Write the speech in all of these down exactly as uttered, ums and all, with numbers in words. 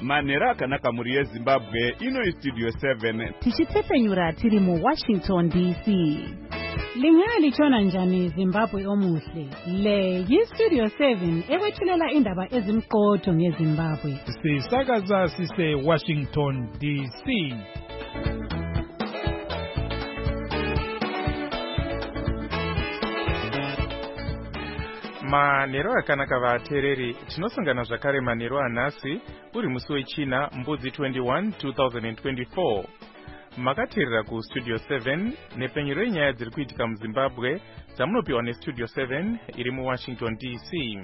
manhero akanaka muri yezimbabwe ino istudio seven tichitsepenyura tiri mu Washington D C. Lingalitshona njani Zimbabwe omuhle? Le yistudio seven ekwethulela indaba ezimqotho ngeZimbabwe. Sisakaza sise Washington D C. Manhero akanaka vatereri, tinosangana zvakare manhero anhasi uri musi wechina mbudzi twenty-one two thousand twenty-four. Makateerera ku studio seven nepenyero yenyaya dziri kuitika muZimbabwe dzamunopiwa nestudio seven iri mu Washington D C.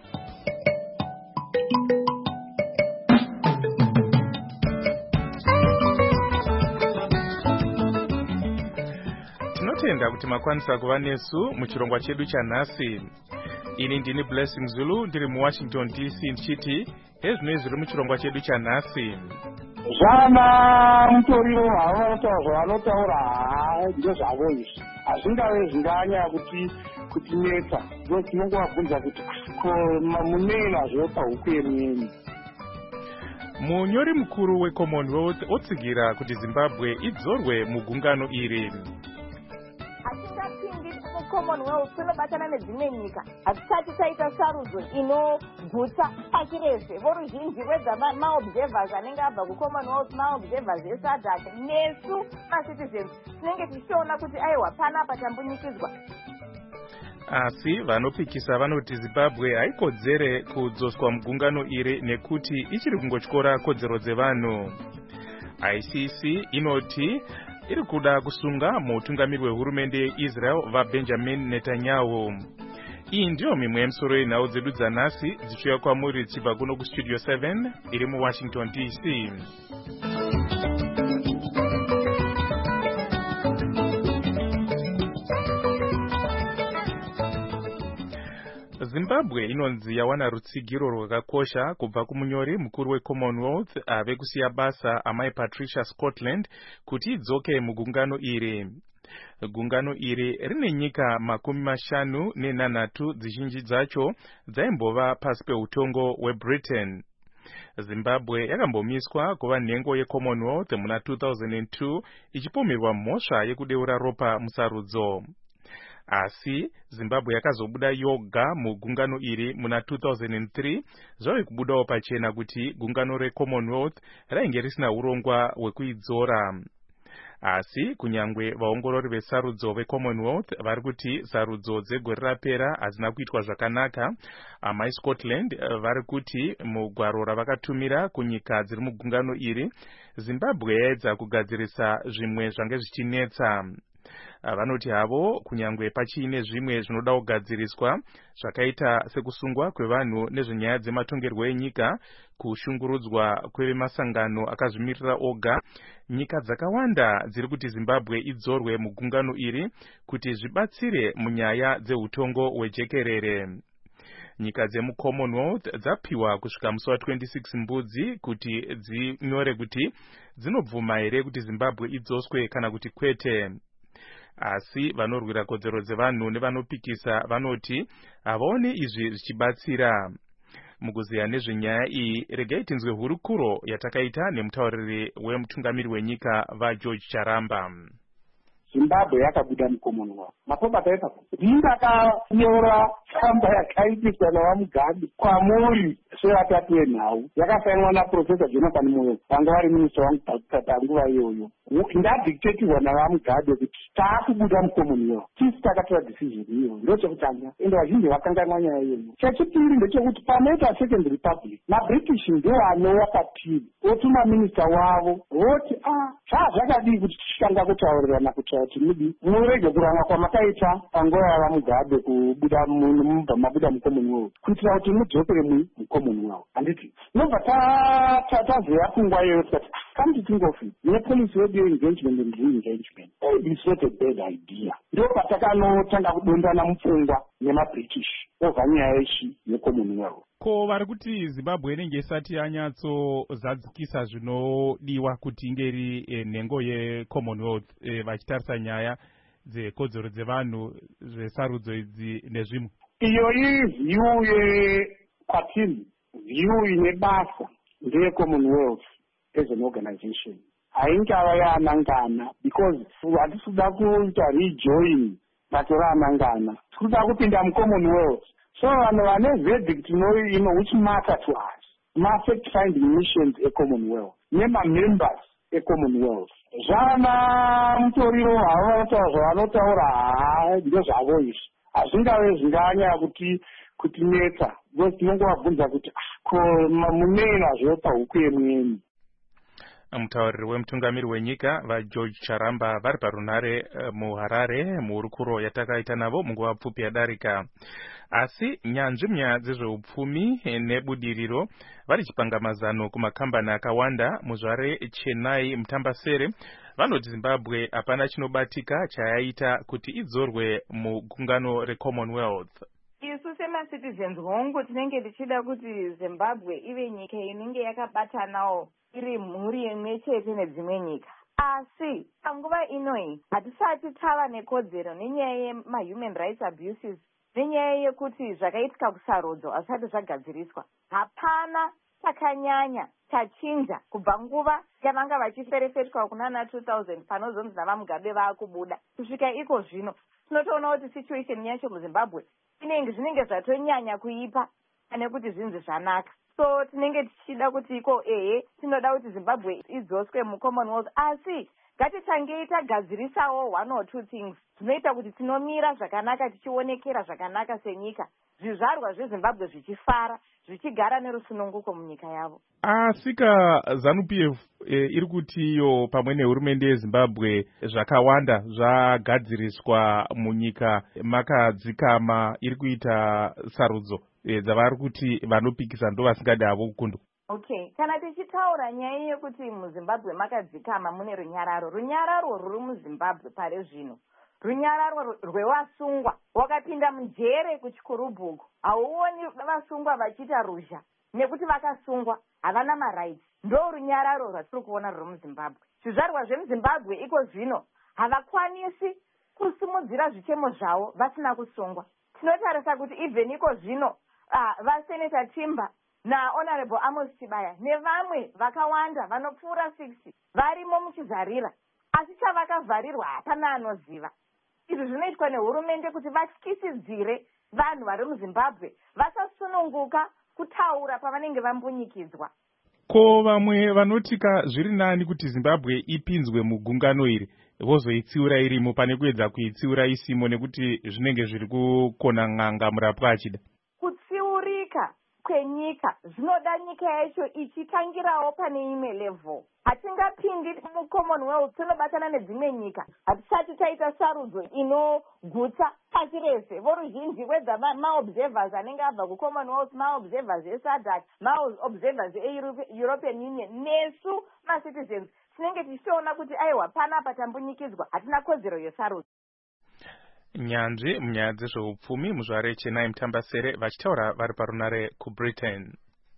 Tinotenda kuti makwanisa kuva nesu muchirongwa chedu chanhasi. Ini ndini Blessing Zulu ndiri mu Washington D C ndichiti ezvinoi zviri muchirongwa chedu chanhasi. Zvana mutoriro havo vanotaura zvavanotaura ndezvavo izvi hazvingave zvinganya kuti kuti neta ndo tinongovabvunza kuti munena zvopa huku yemweni. Munyori mukuru weCommonwealth otsigira kuti Zimbabwe idzorwe mugungano iri. Commonwealth kunobatana nedzimwe nyika hatisati taita sarudzo inogutsa pasi rese. Voruzhinji rwedzamaobservers anenge abva kuCommonwealth, maobservers eSADC nesu macitizens tinenge tichiona kuti aiwa panapa tambunyikidzwa. Asi vanopikisa vanoti Zimbabwe haikodzere kudzoswa mugungano iri nekuti ichiri kungotyora kodzero dzevanhu. I C C inoti iri kuda kusunga mutungamiri wehurumende yeIsrael vaBenjamin Netanyahu. Iyi ndiyo mimwe yemisoro yenhau dzedu dzanhasi dzichiuya kwamuri dzichibva kuno kustudio seven iri mu Washington D C. Zimbabwe inonzi yawana rutsigiro rwakakosha kubva kumunyori mukuru weCommonwealth ave kusiya basa amai Patricia Scotland kuti idzoke mugungano iri. Gungano iri rine nyika makumi mashanu nenhanhatu dzizhinji dzacho dzaimbova pasi peutongo weBritain. Zimbabwe yakambomiswa kuva nhengo yeCommonwealth muna two thousand two ichipomerwa mhosva yekudeura ropa musarudzo. Asi Zimbabwe yakazobuda yoga mugungano iri muna two thousand three zvave kubudawo pachena kuti gungano reCommonwealth rainge risina urongwa hwekuidzora. Asi kunyangwe vaongorori vesarudzo veCommonwealth vari kuti sarudzo dzegore rapera hazina kuitwa zvakanaka, amai Scotland vari kuti mugwaro ravakatumira kunyika dziri mugungano iri Zimbabwe yaedza kugadzirisa zvimwe zvange zvichinetsa. Vanoti havo kunyangwe pachiine zvimwe zvinoda kugadziriswa zvakaita sekusungwa kwevanhu nezvenyaya dzematongerwo enyika, kushungurudzwa kwevemasangano akazvimirira oga, nyika dzakawanda dziri kuti Zimbabwe idzorwe mugungano iri kuti zvibatsire munyaya dzeutongo hwejekerere. Nyika dzemuCommonwealth dzapiwa kusvika musi wa twenty-six mbudzi kuti dzinyore kuti dzinobvuma here kuti Zimbabwe idzoswe kana kuti kwete. Asi vanorwira kodzero dzevanhu nevanopikisa vanoti havaoni izvi zvichibatsira. Mukuziya nezvenyaya iyi regai tinzwe hurukuro yatakaita nemutauriri wemutungamiri wenyika vaGeorge Charamba. Zimbabwe yakabuda muCommonwealth. Mapomba taipa ndakanyora tsamba yakaitiswa navaMugabe kwamuri sevatatu venhau yakasainwa naProfesa Jonathan Moyo vanga vari minista wangu panguva iyoyo. Ndadictatirwa navaMugabe kuti taakubuda muCommonwealth. Tisi takatora decision iyoyo ndochekutanga ende vazhinji vakanganwa nyaya iyoyo. Chechipiri ndechekuti panoita Second Republic maBritish ndiwo anowa patiri otuma minista wavo voti ah zvaa zvakadii kuti tichitanga kutaurirana kuti kuti mudi murege kuranga kwamakaita panguva yavaMugabe kubuda mubva mabuda muCommonwealth kuitira kuti mudzokere muCommonwealth. Handiti nobva tazoya kunguva iyoyo tikati kamti tingofi nepolicy wedu engagement and re-engagement. It's not a bad idea. Ndo patakanotanga kudondana mupfungwa nemaBritish obva nyaya ichi yeCommonwealth. Ko vari kuti Zimbabwe inenge isati yanyatsozadzikisa zvinodiwa kuti inge iri e, nhengo yeCommonwealth e, vachitarisa nyaya dzekodzero dzevanhu zvesarudzo idzi nezvimwe. Iyo ivhiyu yekwatiri vhiyu ine basa ndeye-commonwealth as an organization haingava yaanangana because hatisi kuda kuita rejoin tatora anangana tiri kuda kupinda mucommonwealth. So vanhu vane verdict you know, which matter to us ma-fact finding missions e-commonwealth nema-members e-commonwealth zvana mutoriro havo vanotaura zvavanotaura haa ndezvavo izvi hazvingave zvinganyanya kuti kutinetsa because tinongovabvunza kuti ko munei nazvo pahuku yemweni. mutauriri wemutungamiri wenyika vageorge charamba vari parunare uh, muharare muhurukuro yatakaita navo munguva pfupi yadarika. Asi nyanzvi munyaya dzezveupfumi nebudiriro vari chipangamazano kumakambani akawanda muzvare Chennai mutambasere vanoti Zimbabwe hapana chinobatika chayaita kuti idzorwe mugungano reCommonwealth. Isu sema-citizens hongu tinenge tichida kuti Zimbabwe ive nyika inenge yakabatanawo iri mhuri imwe chete nedzimwe nyika. Asi panguva inoi hatisati tava nekodzero nenyaya yema-human rights abuses nenyaya yekuti zvakaitika kusarodzo hazvisati zvagadziriswa. Hapana takanyanya tachinja kubva nguva yavanga vachiferefetwa kunana two thousand panozonzi navamugabe vaakubuda kusvika iko zvino tinotoona kuti situation yacho muZimbabwe inenge zvinenge zvatonyanya kuipa pane kuti zvinzi zvanaka. So tinenge tichida kuti iko ehe tinoda kuti Zimbabwe idzoswe muCommonwealth asi ngatitange tagadzirisawo one or two things zvinoita kuti tinomira zvakanaka tichionekera zvakanaka senyika zvizvarwa zveZimbabwe zvichifara zvichigara nerusununguko munyika yavo. Asika ZANU-P F e, iri kuti iyo pamwe nehurumende yeZimbabwe zvakawanda zvagadziriswa munyika makadzikama iri kuita sarudzo e, dzavari kuti vanopikisa ndo vasingadi havo kukundwa. Okay, kana tichitaura nyaya yekuti muZimbabwe makadzikama mune runyararo, runyararo ruri muZimbabwe pare zvino runyararo rwevasungwa wakapinda mujere kuchikurubhuku hauoni vasungwa vachiita ruzha nekuti vakasungwa havana marights. Ndo runyararo rwatiri kuona ruri muZimbabwe. Zvizvarwa zvemuZimbabwe iko zvino havakwanisi kusimudzira zvichemo zvavo vasina kusungwa. Tinotarisa kuti even iko zvino uh, vaseneta Timba naHonorable Amos Chibaya nevamwe vakawanda vanopfuura sixty varimo muchizarira asi chavakavharirwa hapana anoziva. Izvi zvinoitwa nehurumende kuti vatyisidzire vanhu vari muZimbabwe vasasununguka kutaura pavanenge vambunyikidzwa. Ko vamwe vanotika zviri nani kuti Zimbabwe ipinzwe mugungano iri vozoitsiura irimo pane kuedza kuitsiura isimo nekuti zvinenge zviri kukona ng'anga murapwa achida. Kutsiurika kwenyika zvinoda nyika yacho ichitangirawo pane imwe level. Hatingapindi muCommonwealth tinobatana nedzimwe nyika hatisati taita sarudzo inogutsa pasi rese. Voruzhinji wedza maobservers anenge abva kuCommonwealth, maobservers eSADC, maobservers eEuropean Union nesu macitizens tinenge tichiona kuti aiwa pana patambunyikidzwa hatina kodzero yesarudzo. Nyanzvi munyaya dzezveupfumi muzvare Chennai mutambasere vachitaura vari parunare kuBritain.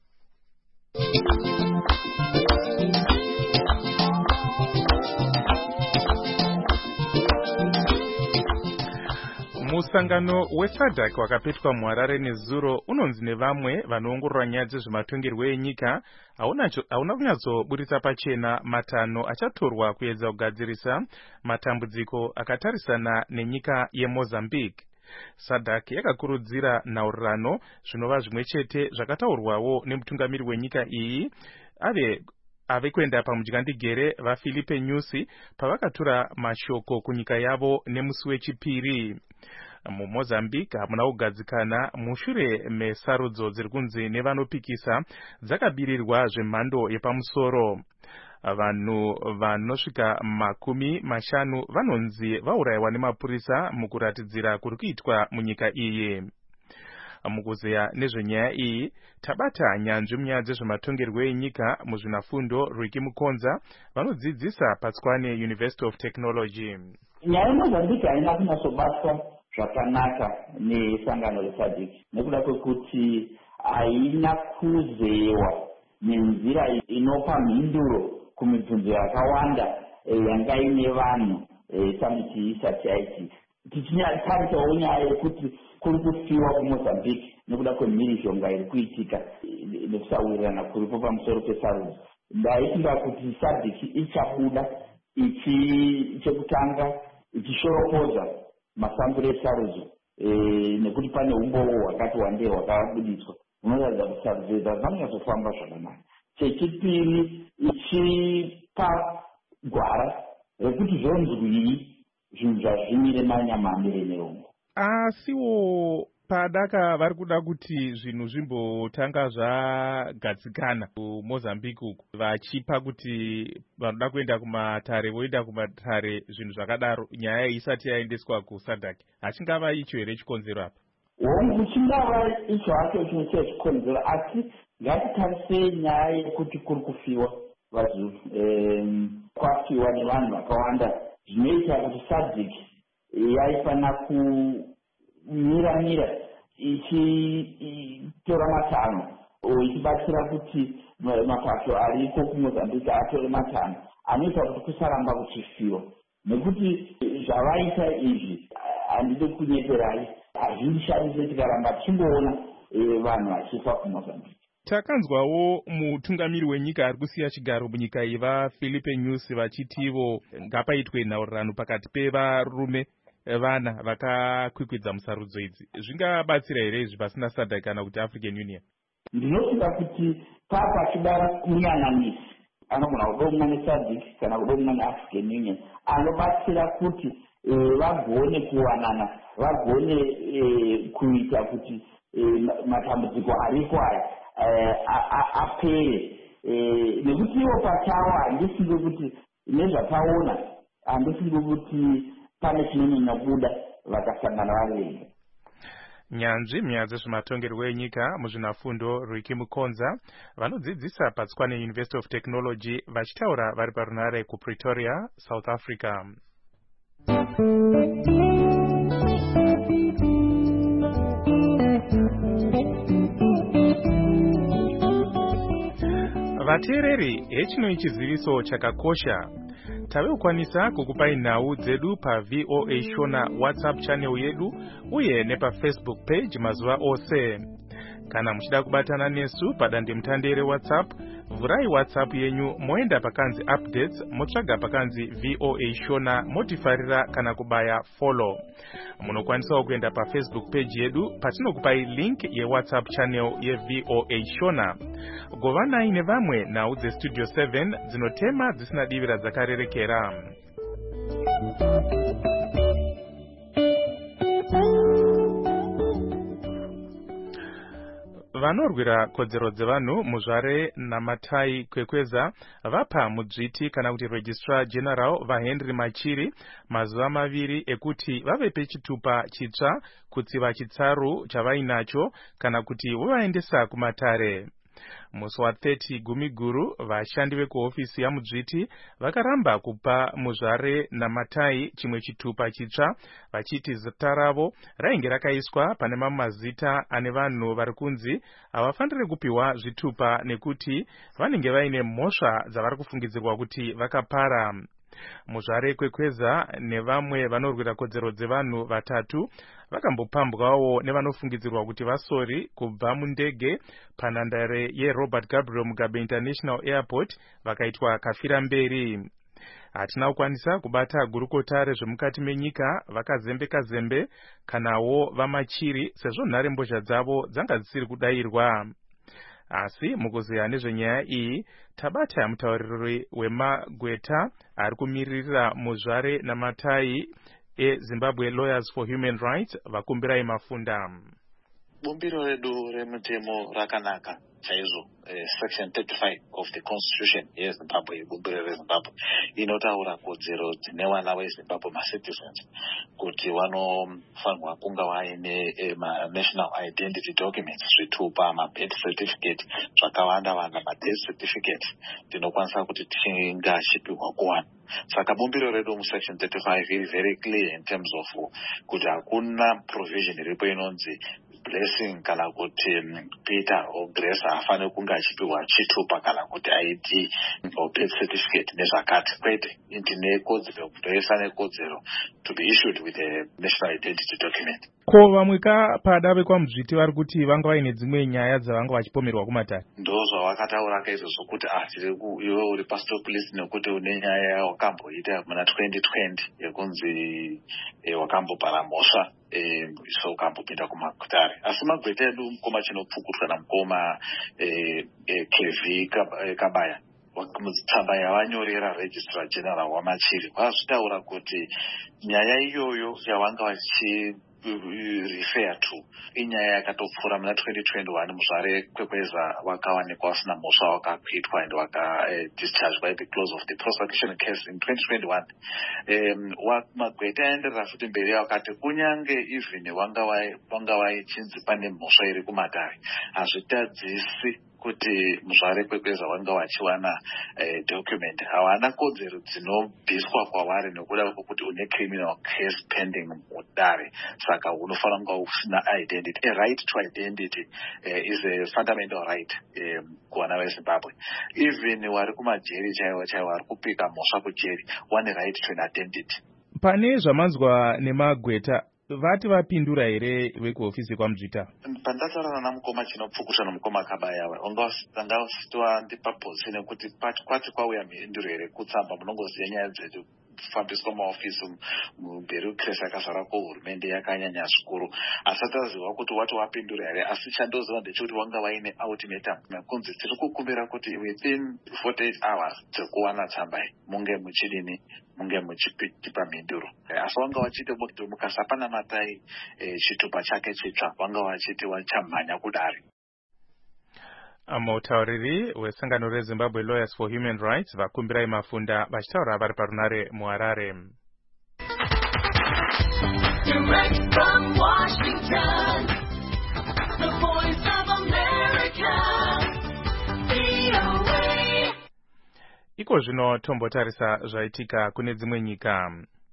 Musangano weSADC wakapetwa muHarare nezuro unonzi nevamwe vanoongorora nyaya dzezvematongerwo enyika hauna kunyatsoburitsa pachena matanho achatorwa kuedza kugadzirisa matambudziko akatarisana nenyika yeMozambique. SADC yakakurudzira nhaurirano zvinova zvimwe chete zvakataurwawo nemutungamiri wenyika iyi ave ave kuenda pamudyandegere vaFilipe Nyusi pavakatura mashoko kunyika yavo nemusi wechipiri. MuMozambique hamuna kugadzikana mushure mesarudzo dziri kunzi nevanopikisa dzakabirirwa zvemhando yepamusoro. Vanhu vanosvika makumi mashanu vanonzi vaurayiwa nemapurisa mukuratidzira kuri kuitwa munyika iyi. Mukuzeya nezvenyaya iyi tabata nyanzvi munyaya dzezvematongerwo enyika muzvinafundo Rwiki Mukonza vanodzidzisa paTswane University of Technology. Nyaya yeMozambique haina kunatsobatwa zvakanaka nesangano reSADC nekuda kwekuti haina kuzewa nenzira inopa mhinduro kumibvunzo yakawanda yanga ine vanhu samiti isati yaitika. Tichinyatarisawo nyaya yekuti kuri kufiwa kuMozambique nekuda kwemhirizhonga iri kuitika nekusawirirana kuripo pamusoro pesarudzo. Ndaitinga kuti sadc ichabuda ichi chekutanga ichishorokodza mafambiro esarudzo nekuti pane umboo hwakati wandei hwakabuditswa hunoratidza kuti sarudzo idzi hadzanyatsofamba zvakanaka. Chechipiri ichipa gwara rekuti zvonzwii zvinhu zvazvimire manyamamire nerongo. Asiwo padaka vari kuda kuti zvinhu zvimbotanga zvagadzikana kuMozambique uku, vachipa kuti vanoda kuenda kumatare voenda kumatare, zvinhu zvakadaro, nyaya isati yaendeswa kusadc. Hachingava icho here chikonzero apa? Hongu chingava icho hacho chimwe chechikonzero, asi ngatitarisei nyaya yekuti kuri kufiwa vazuru kwafiwa nevanhu vakawanda, zvinoita kuti sadc yaifana kumira mira ichitora matanho ichibatsira kuti mapato ariko kuMozambique atore matanho anoita kuti kusaramba kuchifiwa, nekuti zvavaita izvi handidi kunyeperai hazvishandise tikaramba tichingoona vanhu vachifa kuMozambique. Takanzwawo mutungamiri wenyika ari kusiya chigaro munyika iyi vaFilipe Nyusi vachitivo ngapaitwe nhaurirano pakati pevarume vana vakakwikwidza musarudzo idzi. Zvingabatsira here izvi pasina sadc kana kuti African Union? Ndinofunga kuti papachida munyananisi anogona kuda mumwe nesadc kana kuda mumwe neAfrican Union anobatsira kuti vagone kuwanana, vagone kuita kuti matambudziko ariko aya apere, nekuti ivo pachavo handifunge kuti nezvataona handifunge kuti pane chinonyanya kubuda vakasangana vari venga. Nyanzvi munyaya dzezvematongerwo enyika muzvinafundo Riki Mukonza vanodzidzisa paTswane University of Technology vachitaura vari parunare kuPretoria, South Africa. Vateereri, hechino chiziviso chakakosha. Tave kukwanisa kukupai nhau dzedu pa V O A Shona WhatsApp channel yedu uye nepa Facebook page mazuva ose. Kana muchida kubatana nesu padande mutandere WhatsApp, vurai WhatsApp yenyu moenda pakanzi updates, motsvaga pakanzi V O A Shona, motifarira kana kubaya follow. Munokwanisa kuenda pa Facebook page yedu patinokupai link ye WhatsApp channel ye V O A Shona. Govanai nevamwe nhau dze Studio seven dzinotema dzisina divira dzakarerekera. Vanorwira kodzero dzevanhu muzvare Namatai Kwekweza vapa mudzviti kana kuti Registrar General vaHenry Machiri mazuva maviri ekuti vave pechitupa chitsva kutsiva chitsaru chavainacho kana kuti vovaendesa kumatare. Musi wa thirty Gumiguru vashandi vekuhofisi yamudzviti vakaramba kupa muzvare Namatai chimwe chitupa chitsva vachiti zita ravo rainge rakaiswa pane mamwe mazita ane vanhu vari kunzi havafaniri kupiwa zvitupa nekuti vanenge vaine mhosva dzavari kufungidzirwa kuti vakapara. Muzvare Kwekweza nevamwe vanorwira kodzero dzevanhu vatatu vakambopambwawo nevanofungidzirwa kuti vasori kubva mundege panhandare yeRobert Gabriel Mugabe International Airport vakaitwa kafira mberi. Hatina kukwanisa kubata gurukota rezvemukati menyika vakazembeka zembe kanawo vaMachiri sezvo nhare mbozha dzavo dzanga dzisiri kudayirwa. Asi mukuziya nezvenyaya iyi tabata mutauriri weMagweta ari kumiririra muzvare Namatai eZimbabwe Lawyers for Human Rights vakumbirai mafunda. Bumbiro redu remutemo rakanaka chaizvo. Section thirty-five of the Constitution yeZimbabwe, bumbiro reZimbabwe inotaura kodzero dzine vana veZimbabwe macitizens kuti vanofanirwa kunga vaine national identity documents, zvitupa, mabirth certificate, zvakawanda wanda, madeath certificate tinokwanisa kuti tingashipiwa kuwana. Saka bumbiro redu musection thirty-five is very clear in terms of kuti hakuna provision iripo inonzi blessing kana kuti Peter or Grace hafaniri kunge achipiwa chitupa kana kuti I D or birth certificate nezvakati. Kwete, ndine kodzero kutoisa nekodzero to be issued with a national identity document. Ko vamwe ka padave kwamuzviti vari kuti vanga vaine dzimwe nyaya dzavanga vachipomerwa kumatare. Ndo zvavakataura kaizvozvo kuti ah tiri iwe uri pastoral police nekuti une nyaya yawakamboita muna twenty twenty yekunzi wakambopara mhosva so ukambopinda kumakutare. Asi magweta edu mukoma chinopfukutwa namukoma Kevi Kabaya mutsamba yavanyorera registrar general wamachiri vazvitaura kuti nyaya iyoyo yavanga vachi refer to inyaya yakatopfuura muna twenty twenty-one muzvare kwekweza vakawanikwa vasina mhosva wakakwitwa and waka discharged by the close of the prosecution case in twenty twenty-one. um, magweta aenderera futi mberi vakati kunyange even vanga vaichinzi pane mhosva iri kumatare hazvitadzisi kuti muzvare kwekweza vanga vachiwana eh, document havana kodzero dzinobviswa kwavari nekuda kwokuti une criminal case pending mudare saka unofanira kunga usina identity. A right to identity eh, is a fundamental right eh, kuvana veZimbabwe. Even vari kumajeri chaivo chaivo vari kupika mhosva kujeri one right to an identity. Pane zvamanzwa nemagweta vati vapindura here vekuhofisi kwamuzvita? Pandataurana namukoma chinopfukuta nomukoma Kabaya vanga vasitwa ndipapozisi nekuti kwati kwauya mhinduro here kutsamba munongoziva nyaya dzedu kufambiswa maofisi mumberi kresi yakazara kuhurumende yakanyanya zvikuru. Asati aziva kuti wati wapindura here, asi chandoziva ndechekuti vanga vaine ultimatum kunzi tiri kukumbira kuti within forty-eight hours dzekuwana tsambai munge muchidini munge muchipa mhinduro. Asi vanga vachiti kuti mukasapana matai chitupa chake chitsva vanga vachiti vachamhanya kudari. Mutauriri wesangano reZimbabwe Lawyers for Human Rights vakumbirai mafunda vachitaura vari parunare muHarare. Direct from Washington, the voice of America, V O A. Iko zvino tombotarisa zvaitika kune dzimwe nyika.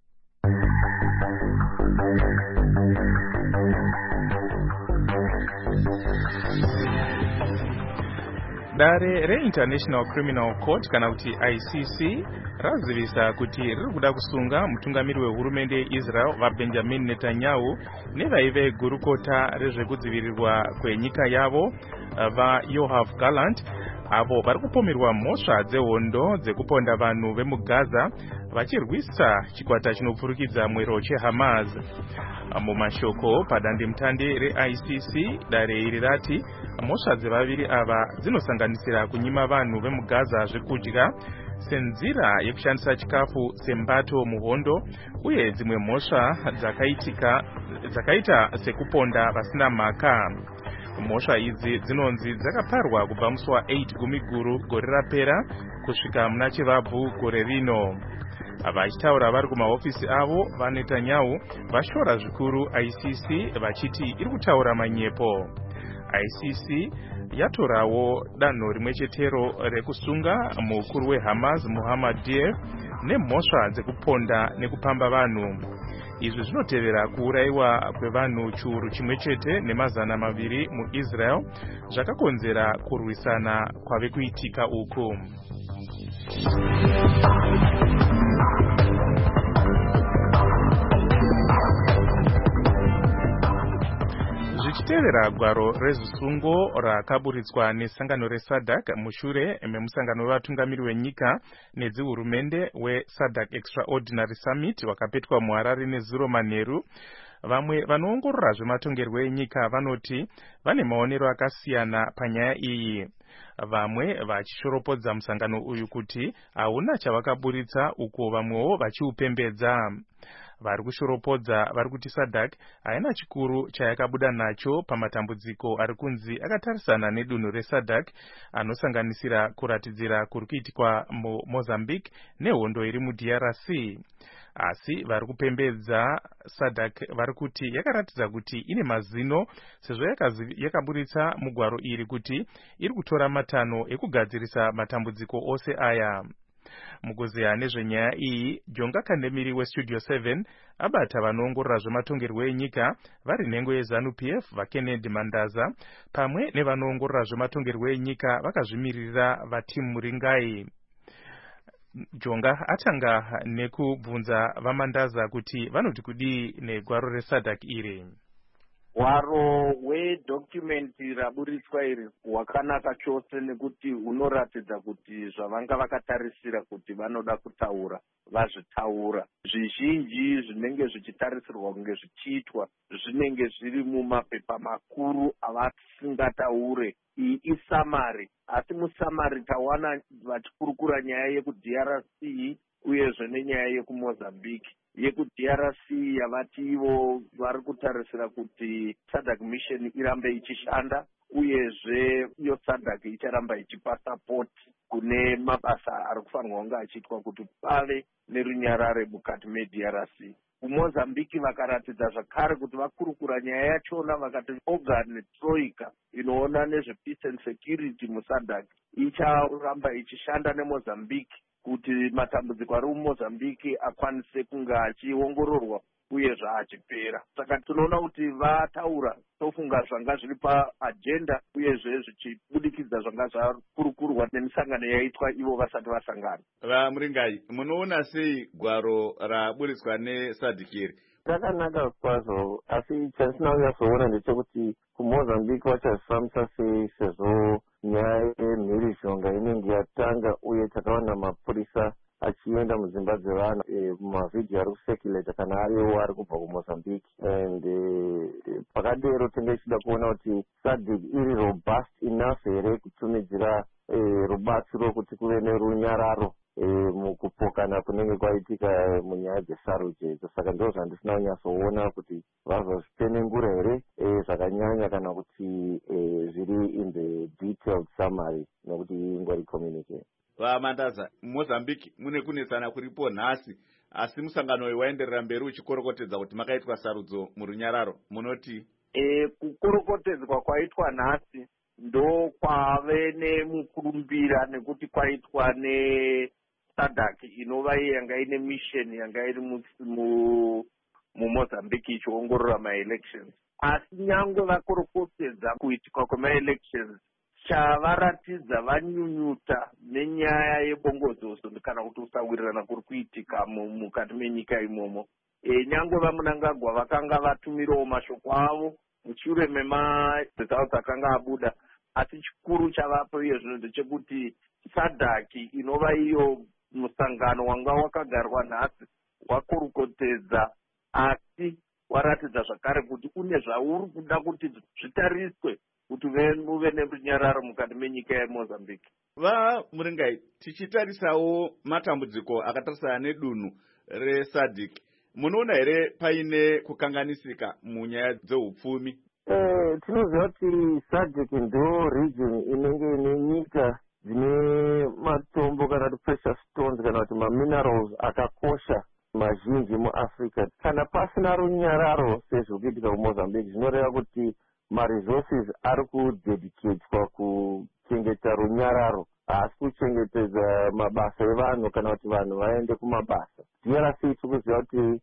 Dare re-International Criminal Court kana kuti I C C razivisa kuti riri kuda kusunga mutungamiri wehurumende yeIsrael vaBenjamin Netanyahu nevaive gurukota rezvekudzivirirwa kwenyika yavo vaYoav Gallant avo vari kupomerwa mhosva dzehondo dzekuponda vanhu vemuGaza vachirwisa chikwata chinopfurikidza mwero cheHamas. Mumashoko padandemutande re-I C C dare iri rati mhosva dzevaviri ava dzinosanganisira kunyima vanhu vemuGaza zvekudya senzira yekushandisa chikafu sembato muhondo uye dzimwe mhosva dzakaitika dzakaita sekuponda vasina mhaka. Mhosva idzi dzinonzi dzakaparwa kubva musi wa8 Gumiguru gore rapera kusvika muna Chivabvu gore rino. Vachitaura vari kumahofisi avo vaNetanyahu vashora zvikuru I C C vachiti iri kutaura manyepo. I C C yatorawo danho rimwe chetero rekusunga mukuru weHamas Muhammad Deif nemhosva dzekuponda nekupamba vanhu. Izvi zvinotevera kuurayiwa kwevanhu chiuru chimwe chete nemazana maviri muIsrael zvakakonzera kurwisana kwave kuitika uku. Zvichitevera gwaro rezvisungo rakaburitswa nesangano reSADC mushure memusangano wevatungamiri wenyika nedzihurumende weSADC Extraordinary Summit wakapetwa muHarare nezuro manheru, vamwe vanoongorora zvematongerwo enyika vanoti vane maonero akasiyana panyaya iyi. Vamwe vachishoropodza musangano uyu kuti hauna chavakaburitsa uko vamwewo vachiupembedza. Vari kushoropodza vari kuti SADC haina chikuru chayakabuda nacho pamatambudziko ari kunzi akatarisana nedunhu reSADC anosanganisira kuratidzira kuri kuitikwa muMozambique nehondo iri muD R C. Asi vari kupembedza SADC vari kuti yakaratidza kuti ine mazino sezvo yakaburitsa mugwaro iri kuti iri kutora matanho ekugadzirisa matambudziko ose aya. mukuziya nezvenyaya iyi Jonga Kandemiri westudio seven abata vanoongorora zvematongerwo enyika vari nhengo yeZANU P F vaKennedy Mandaza pamwe nevanoongorora zvematongerwo enyika vakazvimirira vaTimu Muringai. Jonga atanga nekubvunza vaMandaza kuti vanoti kudii negwaro reSADC iri. Gwaro wedhokumenti raburitswa iri hwakanaka chose nekuti unoratidza kuti zvavanga vakatarisira kuti vanoda kutaura vazvitaura. Zvizhinji zvinenge zvichitarisirwa kunge zvichiitwa zvinenge zviri mumapepa makuru avasingataure. Iyi isamari, asi musamari tawana vachikurukura nyaya yeku-D R C uyezve nenyaya yeku-Mozambique. Yeku-D R C yavati ivo vari kutarisira kuti SADC mission irambe ichishanda uyezve iyo SADC icharamba ichipa support kune mabasa ari kufanirwa kunge achiitwa kuti pave nerunyarare mukati me-D R C. kuMozambique vakaratidza zvakare kuti vakurukura nyaya yachona vakati organ troika inoona nezvepeace and security muSADC icharamba ichishanda neMozambique kuti matambudziko ari muMozambique akwanise kunge achiongororwa uye zvaachipera. Saka tinoona kuti vataura tofunga zvanga zviri paagenda uyezve zvichibudikidza zvanga zvakurukurwa nemisangano yaitwa ivo vasati vasangana. VaMuringai, munoona sei gwaro raburitswa neSADC iri? Rakanaka kwazvo, asi chandinouya kuzoona ndechekuti kuMozambique vachazvifambisa sei sezvo nyaya yemhirizhonga inenge yatanga uye takaona mapurisa achienda mudzimba dzevanhu mumavhidhiyo ari kusekuleta kana ariwo ari kubva kuMozambique. And pakadero tinenge tichida kuona kuti SADC iri robust enough here kutumidzira rubatsiro kuti kuve nerunyararo mukupokana kunenge kwaitika munyaya dzesarudzo idzo. Saka ndo zvandisina kunyatsoona kuti vazozvipenengura here zvakanyanya kana kuti zviri in the detailed summary nokuti ingori communicate. VaMandaza, Mozambique mune kunetsana kuripo nhasi, asi musangano uyu waenderera mberi uchikorokotedza kuti makaitwa sarudzo murunyararo. Munoti e kukorokotedzwa kwaitwa nhasi ndo kwave nemukurumbira nekuti kwaitwa neSADC inova yanga ine mission yanga iri mu muMozambique ichiongorora ma-elections. Asi nyangwe vakorokotedza kuitika kwema-elections chavaratidza vanyunyuta nenyaya yebongozozo kana kuti usawirirana kuri kuitika mukati menyika imomo. E, nyangwe vaMunangagwa vakanga vatumirawo mashoko avo mushure memazezao dzakanga abuda, asi chikuru chavapo iye zvino ndechekuti SADC inova iyo musangano wanga wakagarwa nhasi wakorokotedza, asi waratidza zvakare kuti une zvauri kuda kuti zvitariswe kuti uve nerunyararo mukati menyika yeMozambique. VaMuringai, tichitarisawo matambudziko akatarisana nedunhu reSADC, munoona here paine kukanganisika munyaya dzeupfumi? Eh, tinoziva kuti SADC ndo region inenge ine nyika dzine matombo kana kuti precious stones kana kuti maminerals akakosha mazhinji muAfrica. Kana pasina runyararo sezvo kuitika kuMozambique, zvinoreva kuti maresources ari kudedicatwa kuchengeta runyararo, haasi kuchengetedza mabasa evanhu kana kuti vanhu vaende kumabasa. D R C tikuziva kuti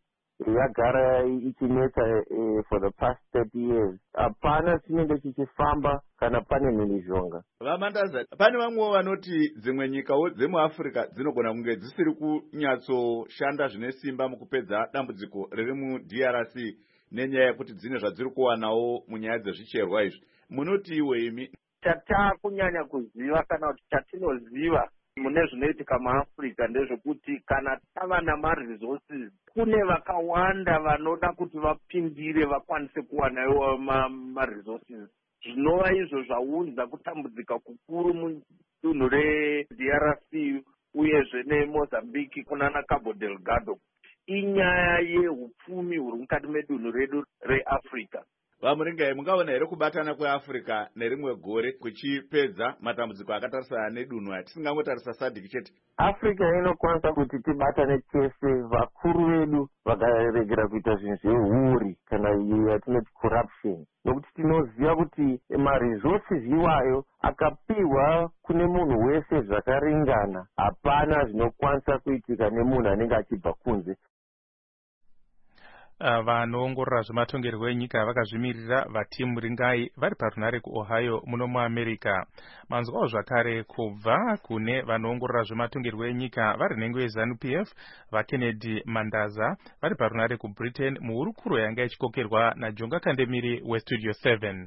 yagara ichineta for the past thirty years. Hapana chinenge chichifamba kana pane mhirizhonga. VaMandaza, pane vamwewo vanoti dzimwe nyikawo dzemuAfrica dzinogona kunge dzisiri kunyatsoshanda zvine simba mukupedza dambudziko riri muD R C nenyaya yekuti dzine zvadziri kuwanawo munyaya dzezvicherwa izvi. Munoti iwe imi? Chatakunyanya kuziva kana kuti chatinoziva mune zvinoitika muAfrica ndezvekuti kana tava namaresources kune vakawanda vanoda kuti vapindire vakwanise kuwanawo maresources. Zvinova izvo zvaunza kutambudzika kukuru mudunhu reD R C uyezve neMozambique kunana Cabo Delgado. Inyaya yeupfumi huri mukati medunhu redu reAfrica. Vamuringai, mungaona here kubatana kweAfrica nerimwe gore kuchipedza matambudziko akatarisana nedunhu tisingangotarisa sadhiki chete? Africa inokwanisa kuti tibatane tese, vakuru vedu vakaregera kuita zvinhu zveuri kana yatinoti corruption, nokuti tinoziva kuti maresources iwayo akapiwa kune munhu wese zvakaringana, hapana zvinokwanisa kuitika nemunhu anenge achibva kunze. Vanoongorora zvematongerwo enyika vakazvimirira vatimu Ringai vari parunare kuOhio muno muAmerica. Manzwawo zvakare kubva kune vanoongorora zvematongerwo enyika vari nhengo yeZanu P F vaKennedy Mandaza vari parunare kuBritain muhurukuro yanga ichikokerwa naJonga Kandemiri weStudio seven.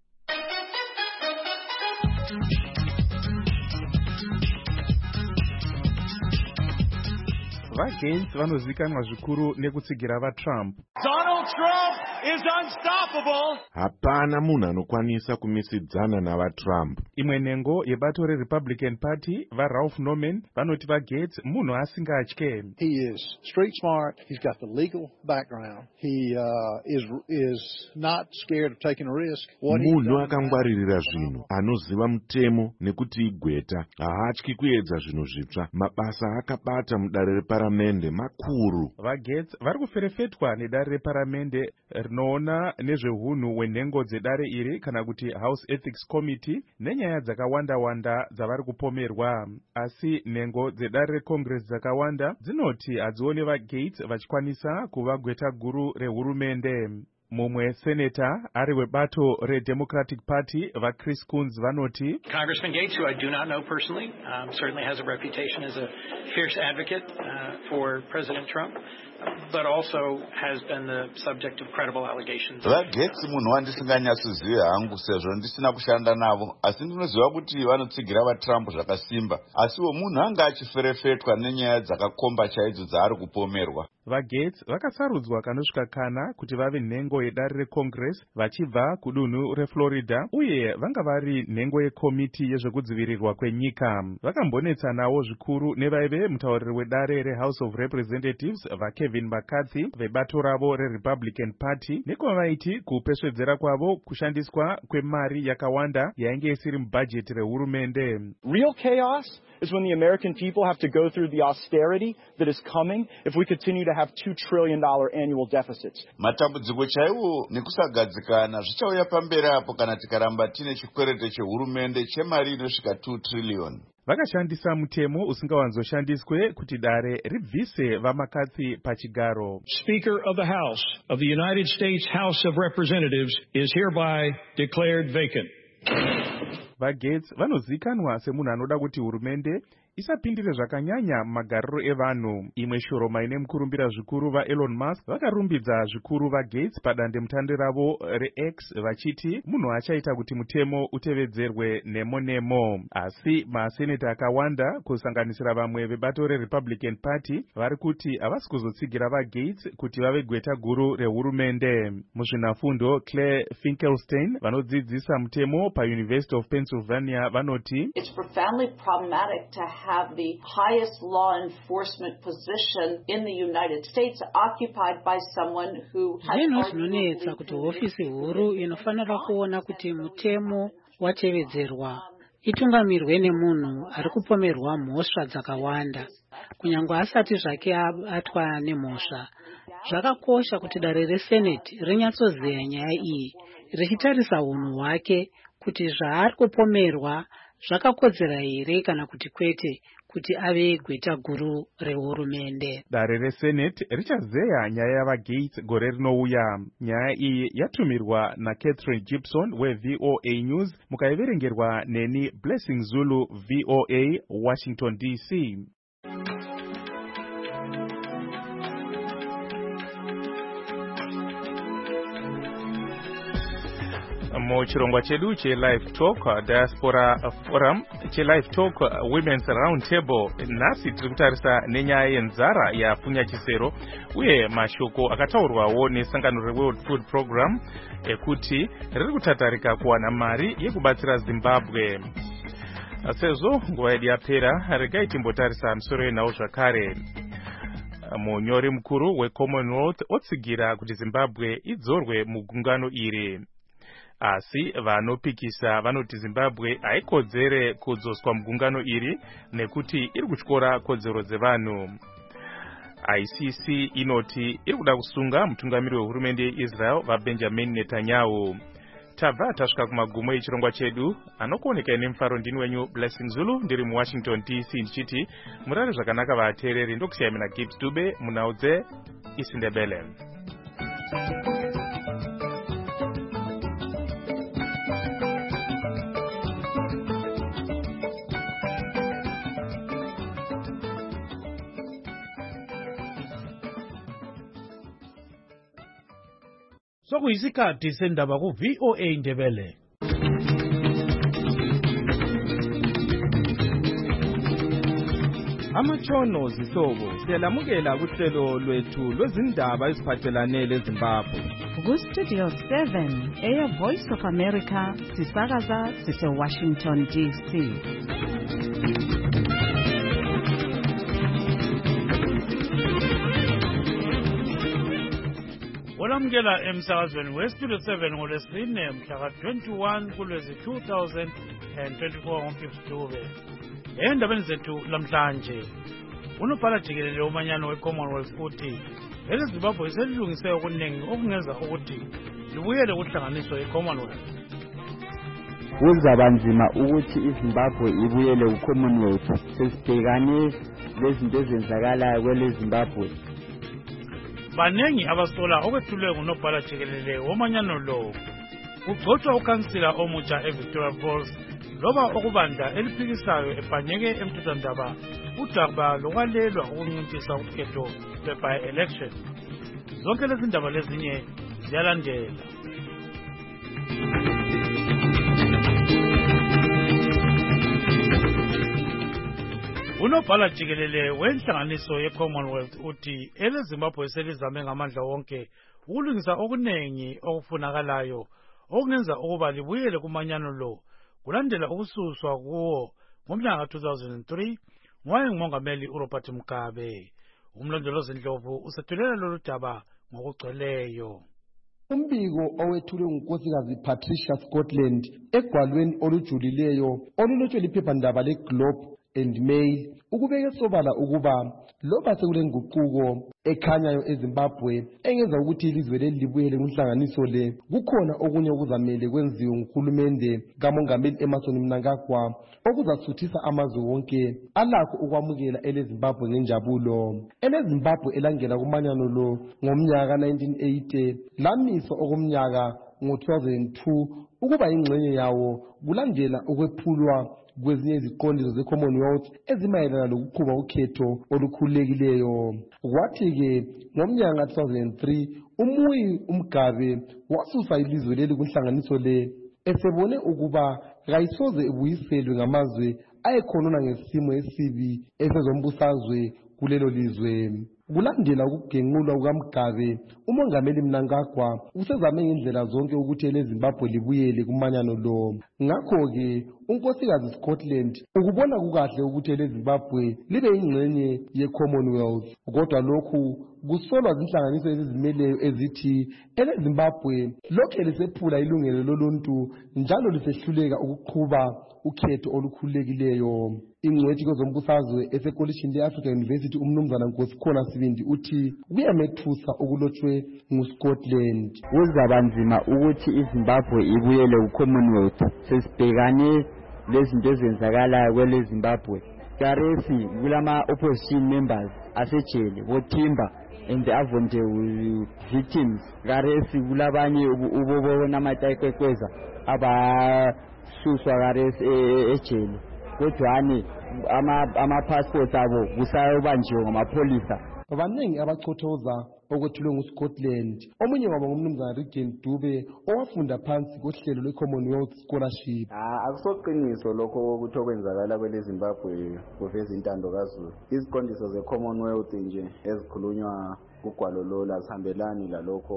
VaGates vanozikanwa zvikuru nekutsigira vaTrump. Donald Trump is unstoppable. Hapana munhu anokwanisa kumisidzana navaTrump. Imwe nhengo yebato reRepublican Party vaRalph Norman vanoti vaGates munhu asingatye. He is street smart. He's got the legal background. He uh, is is not scared of taking a risk. Munhu akangwaririra zvinhu, anoziva mutemo nekuti igweta, haatyi kuedza zvinhu zvitsva. Mabasa akabata mudare reparamende makuru. VaGates vari kuferefetwa nedare reparamende rinoona nezvehunhu hwenhengo dzedare iri kana kuti House Ethics Committee nenyaya dzakawanda-wanda dzavari kupomerwa. Asi nhengo dzedare reCongress dzakawanda dzinoti hadzione vaGates vachikwanisa kuva gweta guru rehurumende. Mumwe seneta ari webato reDemocratic Party vaChris Coons vanoti Congressman Gates, who I do not know personally, um, certainly has a reputation as a fierce advocate uh, for President Trump, but also has been the subject of credible allegations. VaGates munhu wandisinganyatsoziva hangu sezvo ndisina kushanda navo, asi ndinoziva kuti vanotsigira vaTrump zvakasimba, asiwo munhu anga achiferefetwa nenyaya dzakakomba chaidzo dzaari kupomerwa. VaGates vakasarudzwa kanosvika kana kuti vave nhengo yedare reCongress vachibva kudunhu reFlorida, uye vanga vari nhengo yekomiti yezvekudzivirirwa kwenyika. Vakambonetsanawo zvikuru nevaive mutauriri wedare reHouse of Representatives vaKevin McCarthy vebato ravo reRepublican Party nekwavaiti kupesvedzera kwavo kushandiswa kwemari yakawanda yainge isiri mubhajeti rehurumende. Real chaos is when the American people have to go through the austerity that is coming if we continue to have two trillion dollars annual deficits. Matambudziko chaiwo nekusagadzikana zvichauya pamberi apo kana tikaramba tine chikwerete chehurumende chemari inosvika two trillion. Vakashandisa mutemo usingawanzoshandiswe kuti dare ribvise vaMcCarthy pachigaro. Speaker of the House of the United States House of Representatives is hereby declared vacant. VaGates vanozikanwa semunhu anoda kuti hurumende isapindire zvakanyanya magariro evanhu. Imwe shoroma ine mukurumbira zvikuru vaElon Musk vakarumbidza zvikuru vaGates padande mutande ravo reX vachiti munhu achaita kuti mutemo utevedzerwe nemo nemo. Asi maseneta akawanda kusanganisira vamwe vebato reRepublican Party vari kuti havasi kuzotsigira vaGates kuti vave gweta guru rehurumende. Muzvinafundo Claire Finkelstein vanodzidzisa mutemo paUniversity of Pennsylvania vanoti It's profoundly problematic to have have the highest law enforcement position in the United States occupied by someone who has Zvino zvinonetsa kuti hofisi huru inofanira kuona kuti mutemo watevedzerwa itungamirwe nemunhu ari kupomerwa mhosva dzakawanda kunyangwe asati zvake abatwa nemhosva. Zvakakosha kuti dare reSenate rinyatsoziva nyaya iyi richitarisa unhu hwake kuti zvaari kupomerwa zvakakodzera here kana kuti kwete kuti ave gweta guru rehurumende. Dare reSenate richazeya nyaya yavaGates gore rinouya. Nyaya iyi yatumirwa naCatherine Gibson weV O A News mukaiverengerwa neni Blessing Zulu V O A Washington D C. Muchirongwa chedu cheLive Talk Diaspora Forum cheLive Talk Women's Roundtable nhasi tiri kutarisa nenyaya yenzara yafunya chisero uye mashoko akataurwawo nesangano reWorld Food Program ekuti riri kutatarika kuwana mari yekubatsira Zimbabwe. Sezvo nguva yedu yapera regai timbotarisa misoro yenawo zvakare. munyori mukuru weCommonwealth otsigira kuti Zimbabwe idzorwe mugungano iri. Asi vanopikisa vanoti Zimbabwe haikodzere kudzoswa mugungano iri nekuti iri kutyora kodzero dzevanhu. I C C inoti iri kuda kusunga mutungamiri wehurumende yeIsrael vaBenjamin Netanyahu. Tabva tasvika kumagumo echirongwa chedu, anokuoneka ine mufaro ndini wenyu Blessing Zulu, ndiri muWashington D C ndichiti murare zvakanaka vateereri, ndokusiyai mina Gibbs Dube munhau dzeIsindebele. Sokuyisikhathi sendaba ku V O A Ndebele. Amatshono zihlobo siyalamukela kuhlelo lwethu lwezindaba eziphathelane leZimbabwe. Ku Studio seven eya Voice of America sisakaza sise Washington D C. Olamukela emsakazweni weStudio seven ngolwesine mhla twenty-one kulwezi two thousand twenty-four ngoMfumfu Dube. Endabeni zethu lamhlanje, unobhala jikelele umanyano weCommonwealth uthi eleZimbabwe selilungise okuningi okungenza ukuthi libuyele kuhlanganiso yeCommonwealth. Kuzaba nzima ukuthi iZimbabwe ibuyele kuCommonwealth sesibhekane lezinto ezenzakalayo kweleZimbabwe. Banengi abasola okwethulwe ngunobhala jikelele womanyano lo. Kugcotshwa ukansila omutsha eVictoria Falls loba okubanda eliphikisayo ebhanyeke emthethwandaba udaba lokwalelwa ukunciphisa ukhetho lwe-by election. Zonke lezi ndaba lezinye ziyalandela. Unobhala jikelele wenhlanganiso yeCommonwealth uthi eleZimbabwe selizame ngamandla wonke ukulungisa okuningi okufunakalayo okungenza ukuba libuyele kumanyano lo kulandela ukususwa kuwo ngomnyaka two thousand three ngowayengumongameli uRobert Mugabe. Umlondolozi Ndlovu usethulela lolu daba ngokugcweleyo. Umbiko owethulwe ngunkosikazi Patricia Scotland egwalweni olujulileyo olulotshwe liphephandaba leGlobe and Mail ukubeka sobala ukuba loba sekulenguquko ekhanyayo eZimbabwe engenza ukuthi ilizwe leli libuyele kunhlanganiso le, kukhona okunye okuzamele kwenziwe nguhulumende kamongameli Emmerson Mnangagwa okuzasuthisa amazwe wonke alakho ukwamukela eleZimbabwe ngenjabulo. EleZimbabwe elangena kumanyano lo ngomnyaka nineteen eighty lamiswa okomnyaka ngo two thousand two ukuba ingxenye yawo kulandela ukwephulwa kwezinye iziqondiso zeCommonwealth ezimayelana lokuqhuba ukhetho olukhululekileyo. Kwathi-ke ngomnyaka two thousand three uMuyi uMgabe wasusa ilizwe leli kunhlanganiso le esebone ukuba kayisoze ibuyiselwe ngamazwe ayekhonona ngesimo esibi esezombusazwe kulelo lizwe. Kulandela ukugenqulwa kukaMgabe, umongameli Mnangagwa usezame ngendlela zonke ukuthi eleZimbabwe libuyele kumanyano lo. Ngakho-ke unkosikazi Scotland ukubona kukahle ukuthi eleZimbabwe libe ingxenye yeCommonwealth, kodwa lokhu kusolwa zinhlanganiso ezizimeleyo ezithi eleZimbabwe lokhu lisephula ilungelo loluntu njalo lisehluleka ukuqhuba ukhetho olukhululekileyo. Ingcwethi kwezombusazwe esekolishini le-Africa University umnumzana Nkosikhona Sibindi uthi kuyamethusa okulotshwe nguScotland. Kuzaba nzima ukuthi iZimbabwe ibuyele kuCommonwealth sesibhekane lezinto ezenzakalayo kweleZimbabwe. Karesi kulama opposition members asejele boThimba and the Avonde victims. Karesi kulabanye ubobona amatayikwekweza abasuswa karesi ejele. Kodwani ama-passports abo kusayobanjiwe ngamapholisa. Baningi abachothoza okwethulwe nguScotland. Omunye wabo ngumnumzana Rigen Dube owafunda phansi kohlelo lwe-Commonwealth Scholarship. Akusoqiniso lokho ukuthi okwenzakala kweleZimbabwe kuveza intando kaZulu. Iziqondiso ze-Commonwealth nje ezikhulunywa kugwalo lo azihambelani lalokho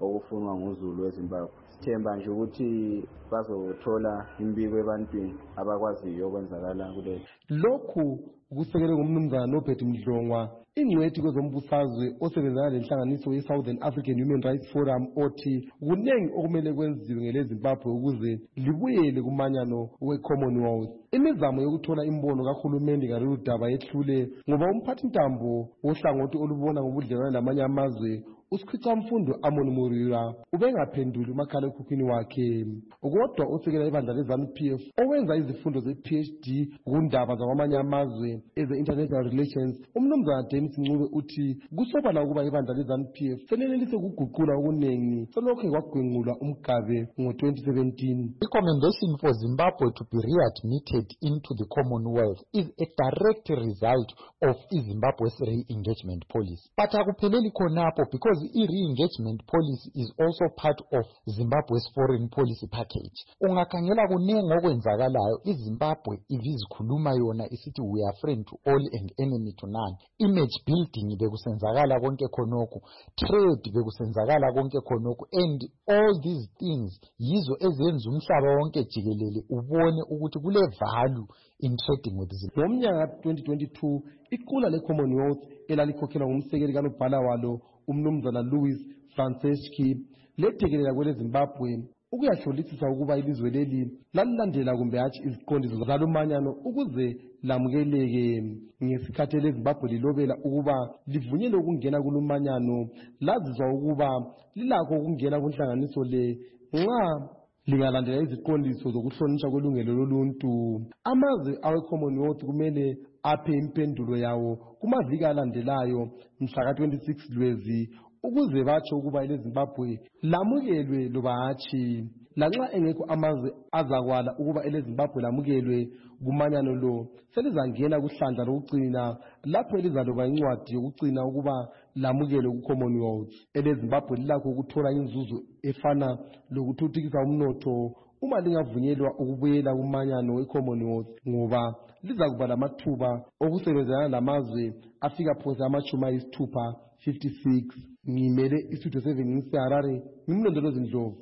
okufunwa nguzulu weZimbabwe. Sithemba nje ukuthi bazothola imbiko ebantwini abakwaziyo okwenzakala kule. Lokhu kusekelwe ngumnumzana Nobert Mdlongwa, ingcwethi kwezombusazwe osebenzana lenhlanganiso ye-Southern African Human Rights Forum, othi kunengi okumele kwenziwe ngeleZimbabwe ukuze libuyele kumanyano we-Commonwealth. Imizamo yokuthola imbono kahulumende ngalolu daba yehlule ngoba umphathintambo wohlangothi olubona ngobudlelwane namanye amazwe uSikhwicamfundo Amon Murira ubengaphenduli umakhalekhukhwini wakhe. Kodwa osekela ibandla le-ZANU P F owenza izifundo ze-P H D kundaba zakwamanye amazwe eze-international relations, umnumzana Dennis Ncube uthi kusobala ukuba ibandla le-ZANU P F selenelise ukuguqula okunengi selokhe kwagwengulwa umgabe ngo-twenty seventeen. The recommendation for Zimbabwe to be readmitted into the Commonwealth is a direct result of Zimbabwe's re-engagement policy. But akupheleli khonapho, because i-re-engagement policy is also part of Zimbabwe's foreign policy package. Ungakhangela kunengi okwenzakalayo, iZimbabwe ibizikhuluma yona isithi we are friend to all and enemy to none. Image building bekusenzakala konke khonokho, trade bekusenzakala konke khonokho, and all these things yizo ezenza umhlaba wonke jikelele ubone ukuthi kule value in trading with Zimbabwe. Ngomnyaka twenty twenty-two iqula le-Commonwealth elalikhokhelwa ngumsekeli kanobhala walo umnumzana Louis Franceski lethekelela kwele Zimbabwe ukuyahlolisisa ukuba ilizwe leli lalilandela kumbe hatshi iziqondiso zalomanyano ukuze lamukeleke. Ngesikhathi leZimbabwe lilobela ukuba livunyelwe ukungena kulomanyano, lazizwa ukuba lilakho ukungena kunhlanganiso le nxa lingalandela iziqondiso zokuhlonishwa kwelungelo loluntu. Amazwe awe-Commonwealth kumele aphe impendulo yawo kumaviki alandelayo mhla twenty-six Lwezi ukuze batsho ukuba eleZimbabwe lamukelwe loba hatshi. Lanxa engekho amazwe azakwala ukuba eleZimbabwe lamukelwe kumanyano lo, selizangena kuhlandla lokucina lapho elizaloba incwadi yokucina ukuba lamukelwe ku-Commonwealth. EleZimbabwe lilakho ukuthola inzuzo efana lokuthuthukisa umnotho uma lingavunyelwa ukubuyela kumanyano we-Commonwealth, ngoba liza kuba lamathuba okusebenzana lamazwe afika phose amashumi ayisithupha fifty-six. Ngimele istudio seven ngiseharare, ngimlondolozi Ndlovu.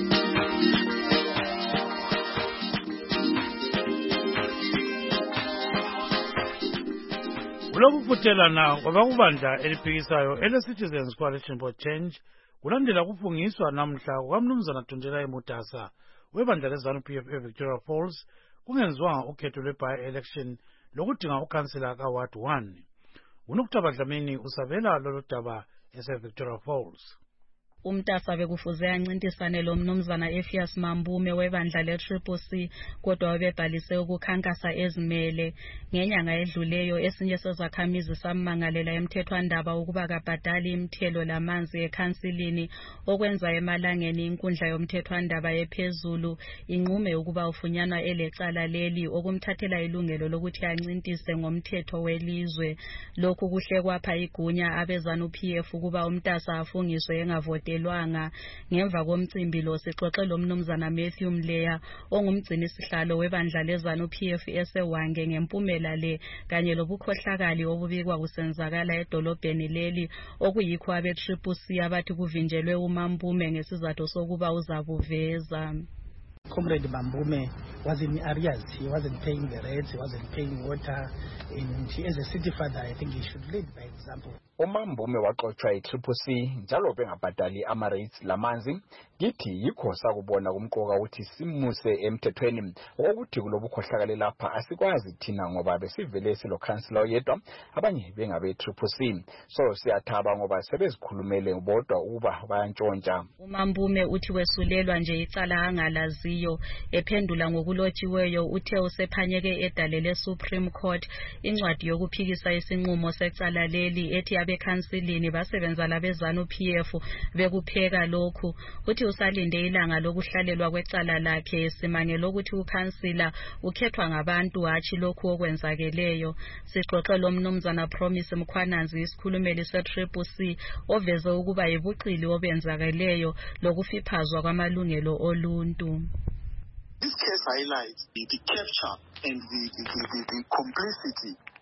Kulokufuthelana kwabakubandla eliphikisayo ele-Citizens Coalition for Change kulandela kufungiswa namhla kukamnumzana Tondelai Mutasa webandla le-ZANU P F eVictoria Falls kungenziwanga ukhetho lwe-by-election lokudinga ukhansela ka-Ward one. UNokutaba Dlamini usabela lolu daba ese-Victoria Falls. Umtasa bekufuze ancintisane lo mnumzana Effias Mambume webandla le-Triple C, kodwa wabebhalise ukukhankasa ezimele. Ngenyanga edluleyo esinye sezakhamizi sammangalela emthethwandaba ukuba kabhadali imithelo lamanzi ekhansilini, okwenza emalangeni inkundla yomthethwandaba ephezulu inqume ukuba ufunyanwa elecala leli okumthathela ilungelo lokuthi ancintise ngomthetho welizwe. Lokhu kuhle kwapha igunya abe-ZANU P F ukuba umtasa afungiswe engavoti elwanga. Ngemva komcimbi lo sixoxe lo mnumzana Matthew Mleya ongumgcini sihlalo webandla le-ZANU P F esewange ngempumela le kanye lobukhohlakali obubikwa kusenzakala edolobheni leli okuyikho abe-Triple C abathi kuvinjelwe uMambume ngesizathu sokuba uzabuveza. Comrade Mambume was in arrears. He wasn't paying the rent, he wasn't paying water, and he, as a city father, I think he should lead by example. uMambume waxoxwa i-Triple C njalo bengabhadali ama-rates lamanzi. Kithi yikho sakubona kumqoka ukuthi simuse emthethweni wokuthi kulobukhohlakale lapha asikwazi thina ngoba besivele silo councilor yedwa abanye bengabe Triple C. So siyathaba ngoba sebezikhulumele bodwa ukuba bayantshontsha. uMambume uthi wesulelwa nje icala angalaziyo. Ephendula ngokulotshiweyo uthe usephanyeke edalele Supreme Court incwadi yokuphikisa isinqumo secala leli ethi abekhansilini basebenza labe-ZANU P F bekupheka lokhu. Uthi usalinde ilanga lokuhlalelwa kwecala lakhe simangela ukuthi ukhansila ukhethwa ngabantu hatshi lokhu okwenzakeleyo. Sixoxe lo mnumzana Promise Mkhwananzi isikhulumeli se-Triple C oveze ukuba yibuqili obenzakeleyo lokufiphazwa kwamalungelo oluntu. This case highlights the, the capture and the, the, the, the complicity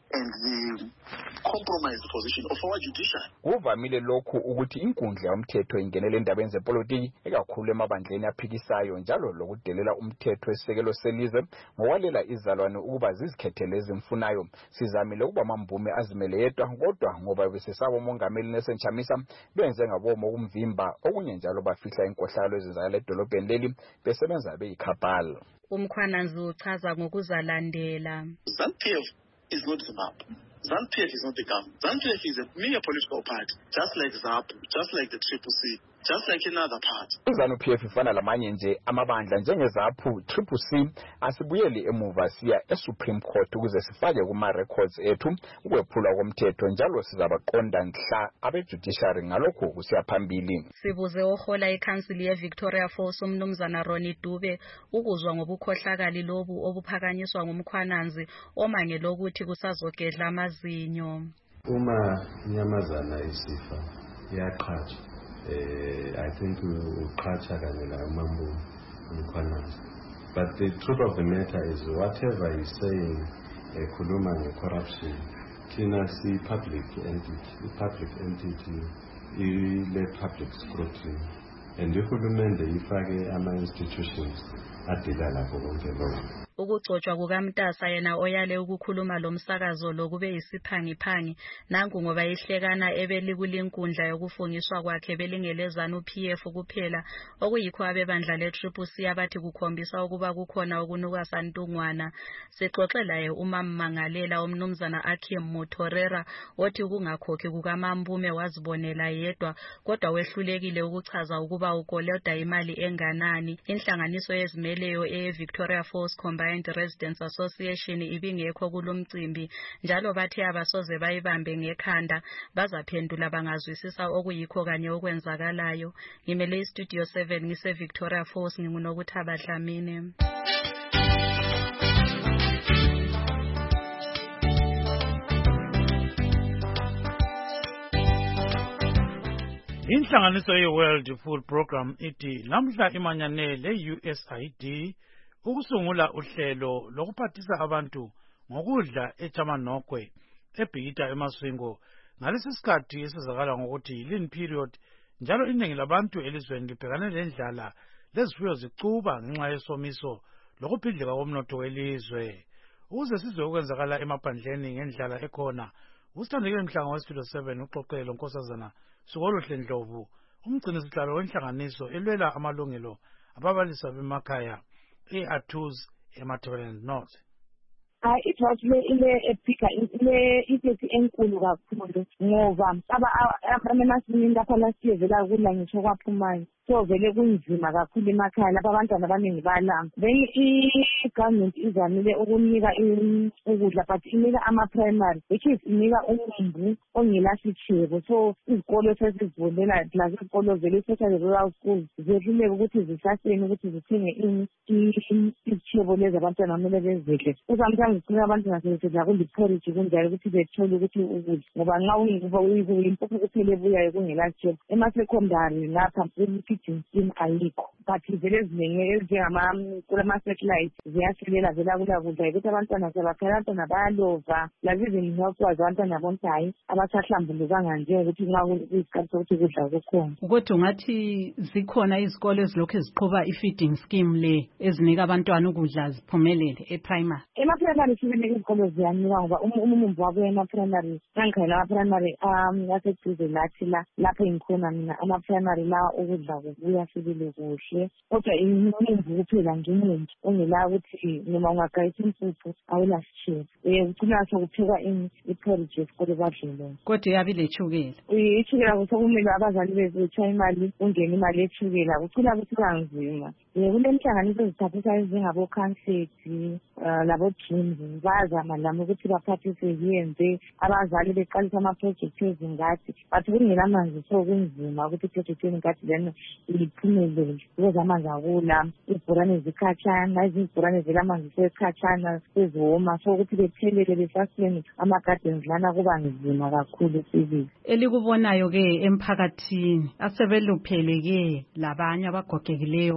and the compromised position of our judiciary. Kuvamile lokhu ukuthi inkundla yomthetho ingenele endabeni zepolitiki ekakhulu emabandleni aphikisayo njalo lokudelela umthetho esekelo selizwe ngokwalela izalwane ukuba zizikhethele ezimfunayo. Sizamile ukuba Mambume azimele yedwa kodwa ngoba besesaba umongameli Nelson Chamisa benze ngabomo ukumvimba okunye njalo bafihla inkohlakalo ezenzakala edolobheni leli besebenza beyiKapala. UMkhwananzi uchaza ngokuzalandela. ZANU-P F is not Zimbabwe. ZANU-P F is not the government. ZANU-P F is a mere political party, just like ZAPU, just like the Triple C, just like another party. ZANU-P F ifana lamanye nje amabandla njengezaphu Triple C asibuyeli emuva siya eSupreme Court ukuze sifake kuma records ethu ukwephula komthetho njalo sizabaqonda nhla abejudiciary ngalokho kusiya phambili. Sibuze ohola eCouncil yeVictoria Falls umnumzana Ronnie Dube ukuzwa ngobukhohlakali lobu obuphakanyiswa ngumkhwananzi omangela ukuthi kusazogedla amazinyo. Uma inyamazana isifa iyaqhatsha eh I think uqhatsha kanye la Mambume umkhwananzi. But the truth of the matter is whatever he's saying ekhuluma ngecorruption thina si public entity public entity ile public scrutiny and uhulumende ifake ama institutions adila lapho konke lokho. Ukugcotshwa kukaMtasa yena oyale ukukhuluma lomsakazo lokube isiphangiphangi nangu ngoba ihlekana ebelikulinkundla yokufungiswa kwakhe belingele ZANU-P F kuphela okuyikho abebandla le-Triple C abathi kukhombisa ukuba kukhona okunuka santungwana. Sixoxela uMammangalela umnumzana Akim Motorera othi kungakhokhi kukaMambume wazibonela yedwa kodwa wehlulekile ukuchaza ukuba ukoleda imali enganani. Inhlanganiso yezimeleyo eVictoria Falls Combined Residents Association ibingekho kulomcimbi njalo bathi abasoze bayibambe ngekhanda bazaphendula bangazwisisa okuyikho kanye okwenzakalayo. Ngimele Studio seven ngise Victoria Falls ngingunokuthaba Dlamini. Inhlanganiso ye-World Food Program ithi namhla imanyanele U S A I D ukusungula uhlelo lokuphathisa abantu ngokudla eChamanogwe ebhikita emaswingo ngalesi sikhathi esizakala ngokuthi lean period njalo iningi labantu elizweni libhekane lendlala lezifuyo zicuba ngenxa yesomiso lokuphindleka komnotho welizwe. Ukuze sizwe ukwenzakala emaphandleni ngendlala ekhona usithandekile mhlanga weStudio seven uxoxelo Nkosazana Sukolohle Ndlovu umgcinisihlalo wenhlanganiso elwela amalungelo ababalisi bemakhaya e-Athuz eMatabeleland North. Hayi ithole ile ephika ile ithethi enkulu kakhulu ngoba aba amanasini lapha lasiyevela kula ngisho kwaphumayo so vele kunzima kakhulu emakhaya lapha abantwana abaningi balamba. Then i-government izamile ukunika ukudla but inika ama-primary which is inika umumbu ongelasitshebo so izikolo sesizivulela la izikolo vele i-social rural schools zehluleka ukuthi zisaseni ukuthi zithenge izitshebo lezi abantwana kumele bezidle. Uzamthanga ngicela abantwana sebesedla kuliporridge kunjalo ukuthi bethole ukuthi ukudla ngoba nxa unguba uyimpuphu kuphela ebuyayo kungelasitshebo. Ema-secondary lapha feeding scheme ayikho but vele ezinengi ezinjengama kulama-satellite ziyaselela vela kula kudla ukuthi abantwana sebaphela abantwana bayalova lazizini health wise abantwana bonke hayi abasahlambulukanga njengokuthi nxa kuyisikhathi sokuthi kudla kukhona. Kodwa ungathi zikhona izikole ezilokhu ziqhuba i-feeding scheme le ezinika abantwana ukudla ziphumelele e-primary? Ema-primary sibene izikolo ziyanika ngoba umumbu wabuya ema-primary nangikhayela ama-primary aseduze lathi la lapho engikhona mina ama-primary la ukudla kubuya sibile kuhle kodwa imumbu kuphela ngemunye ongela ukuthi noma ungagayisa impuphu awulasitshebo um kugcina sokuphekwa iporridge esikole badlele. Kodwa iyabe ilethukela? Ithukela kusekumele abazali betshaya imali kungena imali yethukela kucina ukuthi kanzima. um kulenhlanganiso ezithathisa ezingabo-council labo-gyms bayazama lami ukuthi baphathise ziyenze abazali beqalisa ama-project ezingadi but kungelamanzi so kunzima ukuthi iproject ezingadi then iphumelele because amanzi akula izibhorane zikhatshana izibhorane vele amanzi sekhatshana seziwoma so ukuthi bethelele besaseni ama-gardens lana kuba nzima kakhulu sibili. Elikubonayo-ke emphakathini asebeluphele-ke labanye abagogekileyo bona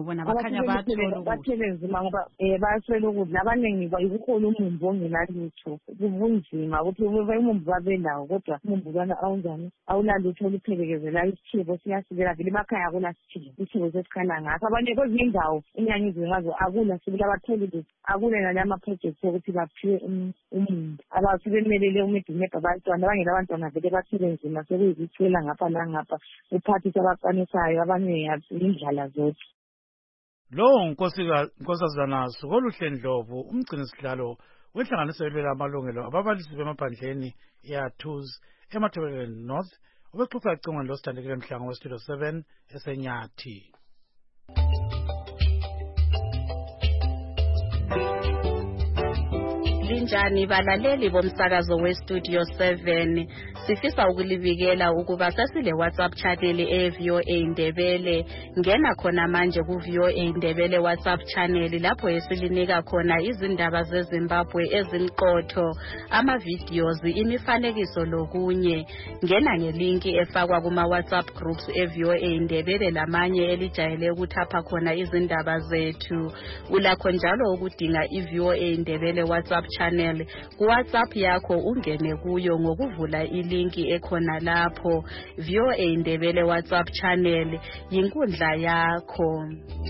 kukhanya bayathola ukudla. bathele nzima ngoba um bayaswela ukudla abaningi ikukhona umumbu ongelalutho kubunzima ukuthi umumbu babelawo kodwa umumbu lwana awunjani awulalutho oluphelekezela isithibo siyasibela vele emakhaya akula sithibo isithibo sesikhala ngakho abanye kwezinye indawo inyanyizwe ngazo akula sibili abathole akule nale ama-projects okuthi baphiwe umumbu abasuke bemelele umedimebha abantwana abangela abantwana vele bathele nzima sekuyizithwela ngapha nangapha uphathisa abaqanisayo abanye indlala zodwa. Lo nkosazana Sukoluhle Ndlovu umgcini sihlalo wenhlanganiso elwela amalungelo ababalisi bemaphandleni eyathuz eMatabeleland North ubexoxa ecingweni losithandekile mhlanga westudio seven esenyathi. Linjani balaleli bomsakazo westudio seven, sifisa ukulibikela ukuba sesile WhatsApp channel e-V O A Ndebele. Ngena khona manje ku-V O A Ndebele WhatsApp channel lapho esilinika khona izindaba zeZimbabwe ezimqotho, ama-videos, imifanekiso lokunye. Ngena ngelinki efakwa kuma-WhatsApp groups e-V O A Ndebele lamanye elijayele ukuthapha khona izindaba zethu. Ulakho njalo ukudinga i-V O A Ndebele WhatsApp channel ku WhatsApp yakho ungene kuyo ngokuvula ilinki ekhona lapho. V O A Ndebele WhatsApp channel yinkundla yakho.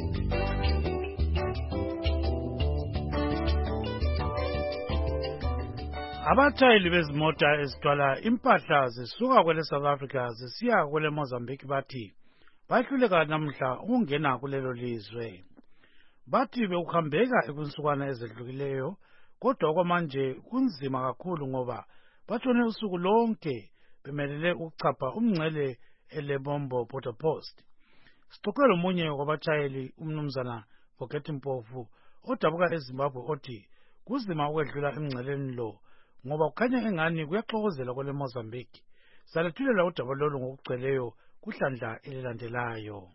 Abatshayeli bezimota ezithwala impahla zisuka kwele South Africa zisiya kwele Mozambique bathi bahluleka namhla ukungena kulelo lizwe. Bathi bekuhambeka ekunsukwana ezedlukileyo kodwa kwamanje kunzima kakhulu ngoba batshone usuku lonke bemelele ukuchapha umngcele eLebombo Border Post. Sixoxela omunye wabatshayeli umnumzana Boketi Mpofu odabuka eZimbabwe othi kuzima ukwedlula emngceleni lo ngoba kukhanya engani kuyaxokozela kwele Mozambique. Salethulela udaba lolu ngokugcweleyo kuhlandla elilandelayo.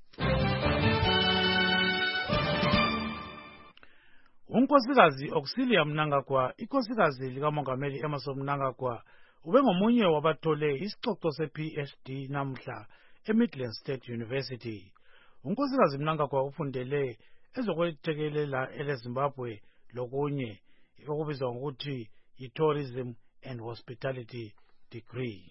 Unkosikazi Auxilia Mnangagwa, inkosikazi likamongameli Emmerson Mnangagwa, ubengomunye wabathole isicoco se-P H D namhla eMidland State University. Unkosikazi Mnangagwa ufundele ezokwethekelela eleZimbabwe lokunye okubizwa ngokuthi i-Tourism and Hospitality degree.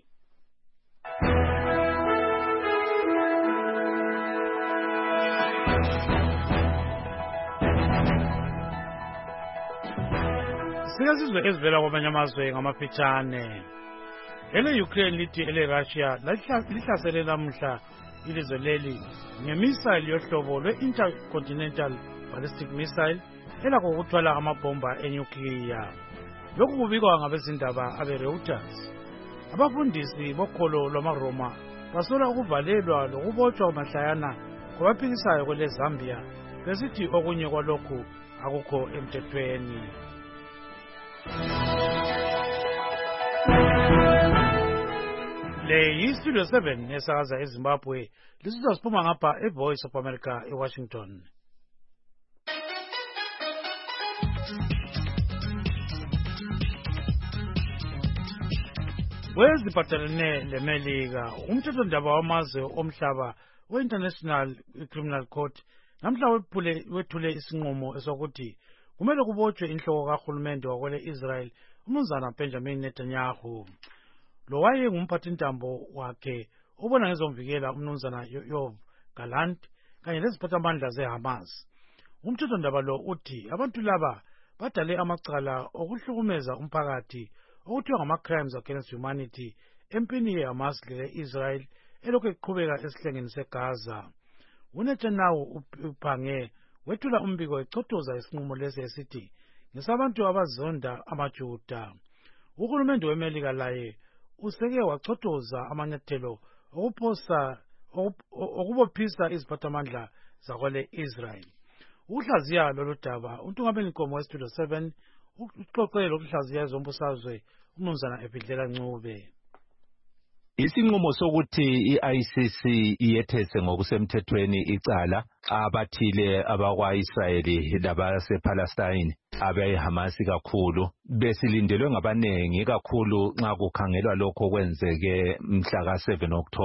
Siyazizwe ezivela kwamanye amazwe ngamafitshane. Ele Ukraine lithi ele Russia lihlasele namhla ilizwe leli ngemisile yohlobo lwe-intercontinental ballistic missile elakho ukuthwala amabhomba enuclear. Lokhu kubikwa ngabezindaba abe-Reuters. Abafundisi bokholo lwamaRoma basola ukuvalelwa lokubotshwa mahlayana kwabaphikisayo kwele Zambia besithi okunye kwalokhu akukho emthethweni. Le yi-Studio seven esakaza eZimbabwe lisizwa siphuma ngapha eVoice of America eWashington. Weziphathelene leMelika, umthethondaba wamazwe omhlaba we-International Criminal Court namhla wethule isinqumo esokuthi kumele kubotshwe inhloko kahulumende wakwele Israel umnumzana Benjamin Netanyahu. Lo waye ngumphathintambo wakhe obona ngezomvikela umnumzana Yoav Gallant kanye leziphathamandla zeHamas. Umthethondaba lo uthi abantu laba badale amacala okuhlukumeza umphakathi okuthiwa ngama-crimes against humanity empini yeHamas le-Israel elokhu iqhubeka esihlengeni seGaza. UNetanyahu uphange wethula umbiko echothoza isinqumo lesi esithi ngesabantu abazonda amaJuda. Uhulumende weMelika laye useke wachothoza amanyathelo okuphosa okubophisa iziphathamandla zakwele Israel. Ukuhlaziya lolu daba untungameli nkomo weStudio seven uxoxele lokuhlaziya ezombusazwe umnumzana Ebhidlela Ncube. Isinqumo sokuthi i-I C C iyethese ngokusemthethweni icala abathile abakwa-Israyeli labase-Palestine abeHamas kakhulu besilindelwe ngabanengi kakhulu nxa kukhangelwa lokho kwenzeke mhla ka seven October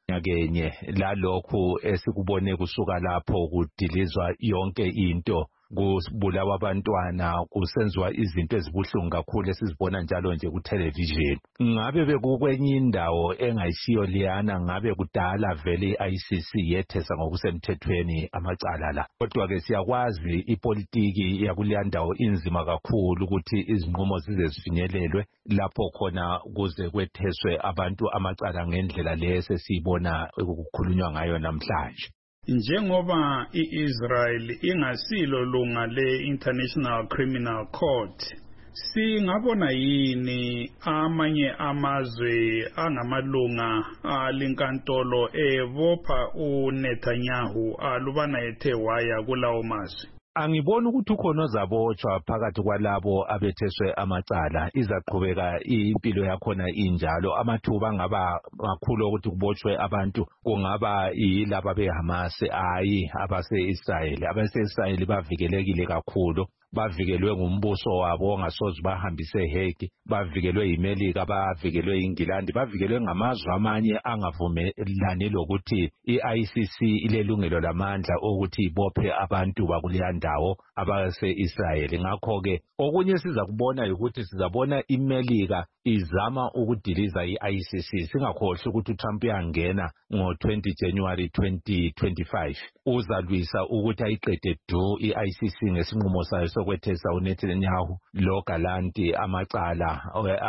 nyakenye lalokhu esikubone kusuka lapho kudilizwa yonke into kubulawa abantwana kusenziwa izinto ezibuhlungu kakhulu esizibona njalo nje ku television. Ngabe bekukwenye indawo engayisiyo liyana, ngabe kudala vele I C C yethesa ngokusemthethweni amacala la. Kodwa ke siyakwazi ipolitiki yakuleya ndawo inzima kakhulu ukuthi izinqumo zize zifinyelelwe lapho khona kuze kwetheswe abantu amacala ngendlela lese siyibona ukukhulunywa ngayo namhlanje. Njengoba iIsrael ingasilo lunga le-International Criminal Court, singabona yini amanye amazwe angamalunga alinkantolo ebopha uNetanyahu alubana ethe waya kulawo mazwe? Angibona ukuthi ukhona ozabotshwa phakathi kwalabo abetheswe amacala. Izaqhubeka impilo yakhona injalo. Amathuba ngaba makhulu ukuthi kubotshwe abantu kungaba yilabo beHamas ayi abase-Israel. Abase-Israel bavikelekile kakhulu. Bavikelwe ngumbuso wabo ongasoze bahambise eHague, bavikelwe yiMelika, bavikelwe iNgilandi, bavikelwe ngamazwe amanye angavumelani lokuthi i-I C C ilelungelo lamandla ukuthi ibophe abantu bakuleya ndawo abase-Israel. Ngakho ke okunye siza kubona ukuthi sizabona iMelika izama ukudiliza i-I C C. Singakhohlwa ukuthi uTrump uyangena ngo-twentieth January twenty twenty-five. Uzalwisa ukuthi ayiqede du i-I C C ngesinqumo sayo sokwethesa uNetanyahu lo Galanti amacala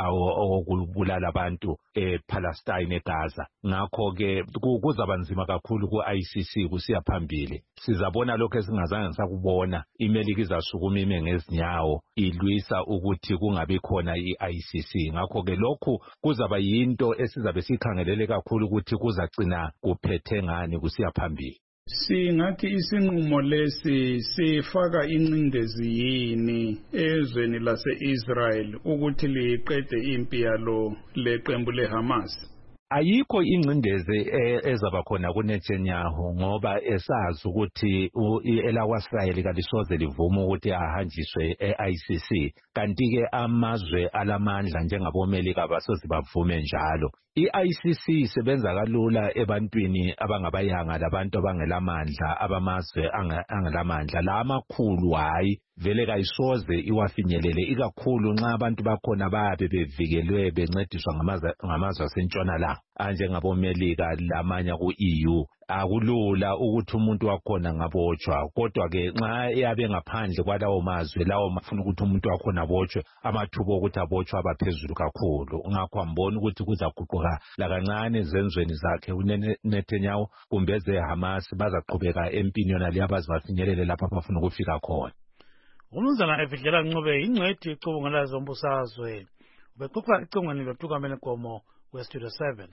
okubulala abantu ePalestine eGaza. Ngakho ke kuzaba nzima kakhulu ku-I C C kusiya phambili. Sizabona lokho esingazange sakubona. iMelika izasukuma ime ngezinyawo ilwisa ukuthi kungabi khona i-I C C. Ngakho ke lokhu kuzaba yinto esizabe sikhangelele kakhulu ukuthi kuzagcina kuphethe ngani kusiya phambili. Singathi isinqumo lesi sifaka incindezi yini ezweni lase-Israel ukuthi liqede impi yalo leqembu leHamas? Ayikho ingcindezi ezaba khona kuNetanyahu ngoba esazi ukuthi elakwa-Israel kalisoze livuma ukuthi ahanjiswe e-I C C, kanti ke amazwe alamandla njengaboMelika basoze bavume njalo. I-I C C isebenza kalula ebantwini abangabayanga labantu abangelamandla abamazwe angelamandla. La amakhulu hayi vele kayisoze iwafinyelele, ikakhulu nxa abantu bakhona babe bevikelwe bencediswa ngamazwe asentshonalanga anjengaboMelika lamanye ku-E U. Akulula ukuthi umuntu wakhona ngabotshwa, kodwa ke nxa yabe ngaphandle kwalawo mazwe lawo mafuna ukuthi umuntu wakhona abotshwe, amathuba ukuthi abotshwe abaphezulu kakhulu. Ngakho ambona ukuthi kuzaguquka lakancane ezenzweni zakhe uNetanyahu kumbe ezeHamas bazaqhubeka empini yona le abazibafinyelele lapha abafuna ukufika khona. Umnumzana Efidlela Ncube ingcwethi icubungela zombusazwe ubexoxa icongweni loTukamela Gomo weStudio seven.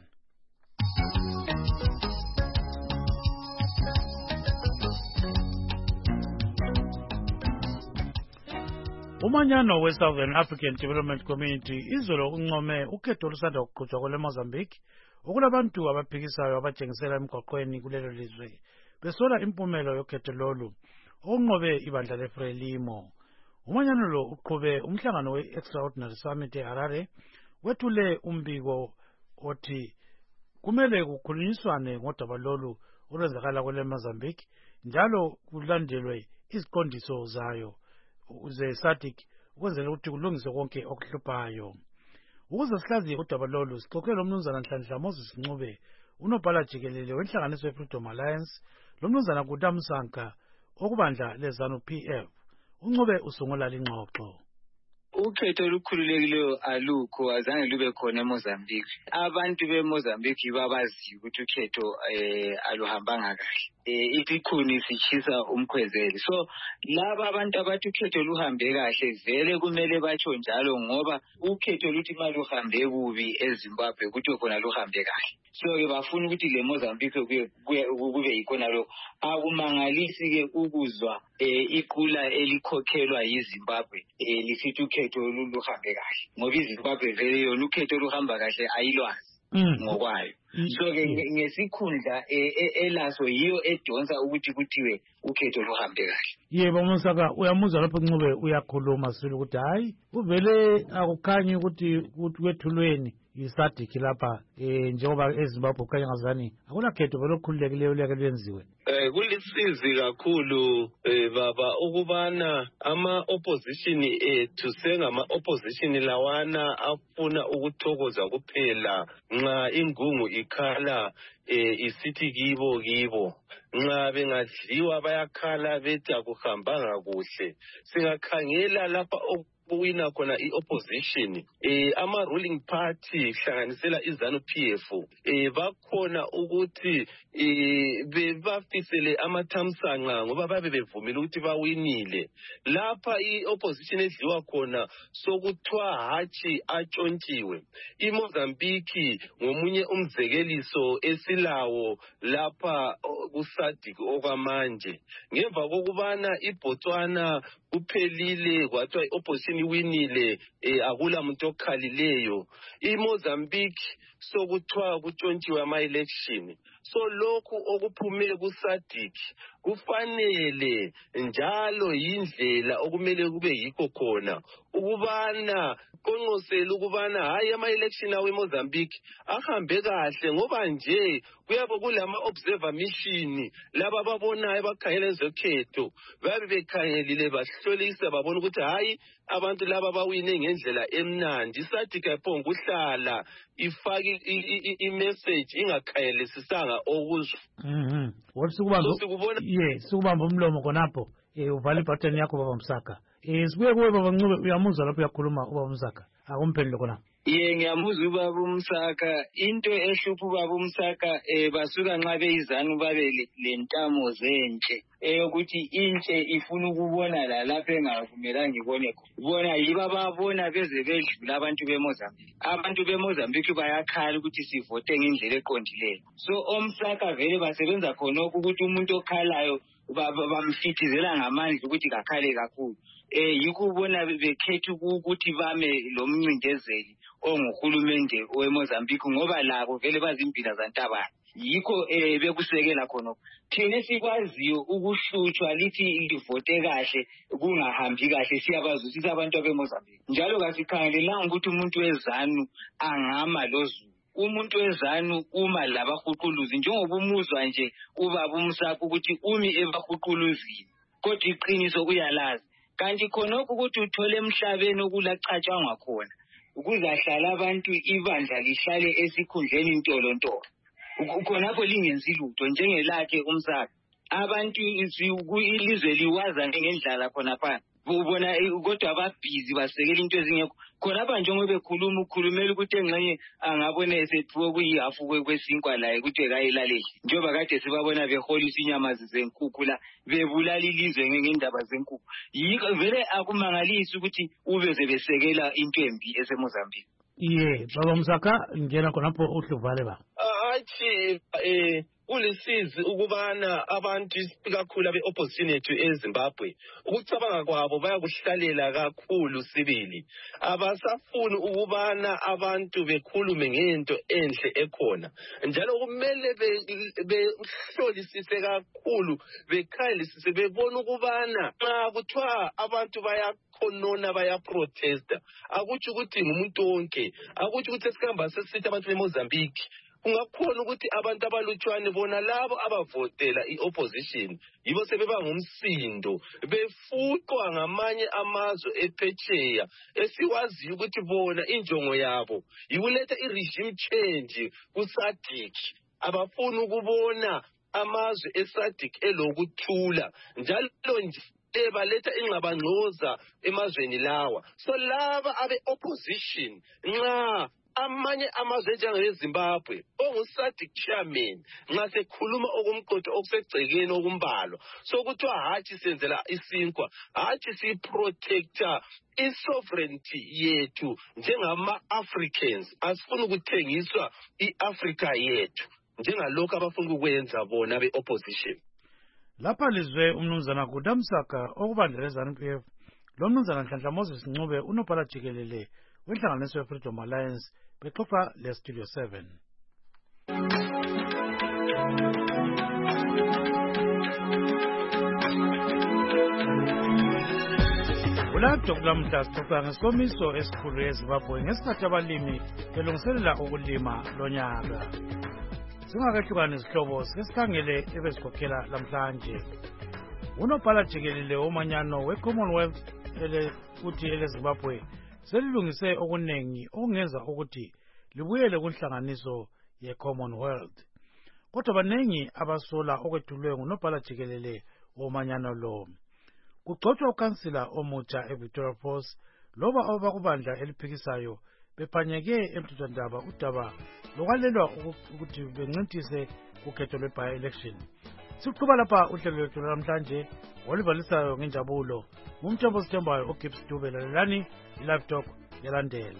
Umanyano we-Southern African Development Community izolo uncome ukhetho olusanda kuqhutshwa kwele Mozambique okulabantu abaphikisayo abatshengisela emgwaqweni kulelo lizwe besola impumelo yokhetho lolu onqobe ibandla leFrelimo. Umanyano lo uqhube umhlangano we-Extraordinary Summit eHarare wethule umbiko othi kumele kukhulunyiswane ngodaba lolu olwenzakala kwele Mozambique njalo kulandelwe iziqondiso zayo uze SADC ukwenzela ukuthi kulungiswe konke okuhluphayo. Ukuze sihlaziye udaba lolu sixoxe lomnumzana Nhlanhla Moses Ncube unobhala jikelele wenhlanganiso yeFreedom Alliance lomnumzana Guta Msanka okubandla leZanu P F. Uncube usungula lingxoxo. Ukhetho olukhululekileyo alukho azange lube khona eMozambique. Abantu beMozambique babazi ukuthi ukhetho eh aluhambanga kahle. Eh isikhuni sichisa umkhwezeli. So laba abantu abathi ukhetho luhambe kahle vele kumele batsho njalo ngoba ukhetho luthi imali uhambe kubi eZimbabwe ukuthi khona luhambe kahle. So ke bafuna ukuthi le Mozambique kube kube ikona lo akumangalisi ke ukuzwa eh iqula elikhokhelwa yiZimbabwe eh lisithi ukhetho luhambe kahle ngoba iZimbabwe vele yona ukhetho luhamba kahle ayilwazi ngokwayo. So ke ngesikhundla elaso yiyo edonsa ukuthi kuthiwe ukhetho luhambe kahle. Yebo Msaka uyamuzwa lapho Ncube uyakhuluma silo ukuthi hayi uvele akukhanyi ukuthi kwethulweni yisadc lapha eh njengoba eZimbabwe kukhanya ngazani akunakhetho vele okukhululekileyo leke lwenziwe. Eh kulisizi kakhulu eh baba ukubana ama opposition ethu sengama opposition lawana afuna ukuthokoza kuphela nxa ingungu ikhala eh isithi kibo kibo nxa bengadliwa bayakhala bethi akuhambanga kuhle. Singakhangela lapha kuwina khona i-opposition eh ama ruling party hlanganisela iZanu P F eh bakhona ukuthi eh bebafisele amathamsanqa ngoba babe bevumile ukuthi bawinile. Lapha i-opposition edliwa khona sokuthiwa hathi atshontshiwe. iMozambique ngomunye umzekeliso esilawo lapha kusadc okwamanje. Ngemva kokubana iBotswana kuphelile kwathiwa i-opposition iwinile eh akula muntu okhalileyo. iMozambique sokuthiwa kutshontshiwe ama-election. So lokhu okuphume kusadc kufanele njalo yindlela okumele kube yikho khona ukubana konqosela ukubana hayi ama-election awe eMozambique ahambe kahle ngoba nje kuyabe kulama observer mission laba ababonayo bakhangela ezokhetho babe bekhangelile bahlolisa babona ukuthi hayi abantu laba bawine ngendlela emnandi. isadc ayiphonga ukuhlala ifake i-message ingakhayelisisanga okuzwa. Mhm. Wathi sikubamba ye sikubamba umlomo khonapho eh uvala ibutton yakho baba Msaka. Eh sibuye kuwe baba Ncube uyamuzwa lapho uyakhuluma ubaba Msaka. Akumphendule khona. Ye ngiyamuzwa ubaba uMsaka into ehlupha ubaba uMsaka eh basuka nxa beizanu babe lentamo zenhle eh ukuthi intshe ifuna ukubona la lapha engavumelanga ibone bona yiba babona beze bedlula abantu beMozambique. Abantu beMozambique bayakhala ukuthi sivote ngendlela eqondileyo. So oMsaka vele basebenza khonokho ukuthi umuntu okhalayo bamfithizela ngamandla ukuthi kakhale kakhulu. Eh yikho ubona bekhetha ukuthi bame lo mncindezeli onguhulumende weMozambique ngoba labo vele bazimpila zantabana. Yikho eh bekusekela khonokho. Thina sikwaziyo ukuhlutshwa lithi livote kahle kungahambi kahle siyabazwisisa abantu beMozambique. Njalo kasikhangelelanga ukuthi umuntu wezanu angama lozu. Umuntu wezanu uma labahuquluzi njengoba umuzwa nje ubaba uMsaka ukuthi umi ebahuquluzini kodwa iqiniso uyalazi. Kanti khonokho ukuthi uthole emhlabeni okulacatshangwa khona ukuzahlala abantu ibandla lihlale esikhundleni intolontolo khonapho lingenzi lutho njengelakhe uMsaka. Abantu ilizwe liwaza ngendlala khonapha ubona kodwa ababhizi basekela into ezingekho khonapha njengoba bekhuluma ukhulumela ukuthi engxenye angabona esethiwe kuyihafu kwesinkwa laye ukuthi ekayelalela njengoba kade sibabona beholisa inyamazi zenkukhu la bebulala ilizwe ngendaba zenkukhu. Yikho vele akumangalisi ukuthi ubeze besekela into embi eseMozambique. Ye baba Msaka ngena khonapho uhluvale ba. Athi eh kulisizi ukubana abantu kakhulu abe-opposition yethu eZimbabwe ukucabanga kwabo bayakuhlalela kakhulu sibili. Abasafuni ukubana abantu bekhulume ngento enhle ekhona njalo kumele behlolisise kakhulu bekhayelisise bebona ukubana nxa kuthiwa abantu bayakhonona bayaprotesta akutsho ukuthi ngumuntu wonke akutsho ukuthi esikhamba sesithi abantu beMozambique ungakhona ukuthi abantu abalutshwane bona labo abavotela i-opposition yibo sebeba ngumsindo befuqwa ngamanye amazwe ephetsheya esiwaziyo ukuthi bona injongo yabo yikuletha i-regime change kusadc. Abafuna ukubona amazwe esadc elokuthula njalo nje baletha ingxabangxoza emazweni lawa. So laba abe-opposition nxa amanye amazwe njengeZimbabwe ongusadc chairman nxa sekhuluma okumqotho okusegcekeni okumbalwa sokuthiwa hathi senzela isinkwa hathi siprotector isovereignty yethu njengama-Africans asifuna ukuthengiswa i-Africa yethu njengalokho abafuna ukwenza bona be-opposition. Lapha lizwe umnumzana Guda Msaka okubandlela eZanu P F lo mnumzana Nhlanhla Moses Ncube unobhala jikelele wenhlanganiso ye-Freedom Alliance bexoxa le-Studio seven. Ulanto kulamhla sixoxa ngesomiso esikhulu eZimbabwe ngesikhathi abalimi belungiselela ukulima lonyaka. Singakahlukani izihlobo sesikhangele ebesikhokhela lamhlanje. Unobhala jikelele womanyano we-Commonwealth ele futhi eleZimbabwe selilungise okunengi okungenza ukuthi libuyele kunhlanganiso ye-Commonwealth. Kodwa baningi abasola okwethulwe ngunobhala jikelele womanyano lo. Kugcotshwa ukansila omutsha eVictoria Falls loba abakubandla eliphikisayo bephanyeke emthethwandaba udaba lokwalelwa ukuthi bencintise ukhetho lwe-by-election. Siqhuba lapha uhlelo lwethu namhlanje olivalisayo ngenjabulo ngumthombo sithembayo uGibbs Dube. Lalelani i-Live Talk yalandela.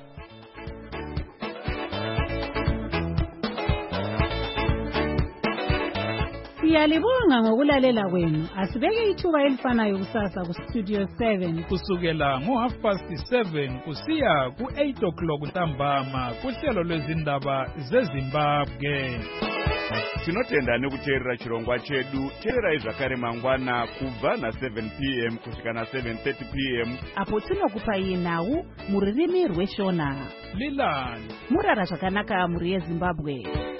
Siyalibonga ngokulalela kwenu. Asibeke ithuba elifanayo kusasa ku Studio seven kusukela ngo half past seven kusiya ku eight o'clock ntambama kuhlelo lwezindaba zeZimbabwe. Tinotenda nekuteerera chirongwa chedu. Teererai zvakare mangwana kubva na seven p m kusvika na seven thirty p m apo tinokupai nhau muririmi rweshona. Lilani murara zvakanaka muri yeZimbabwe.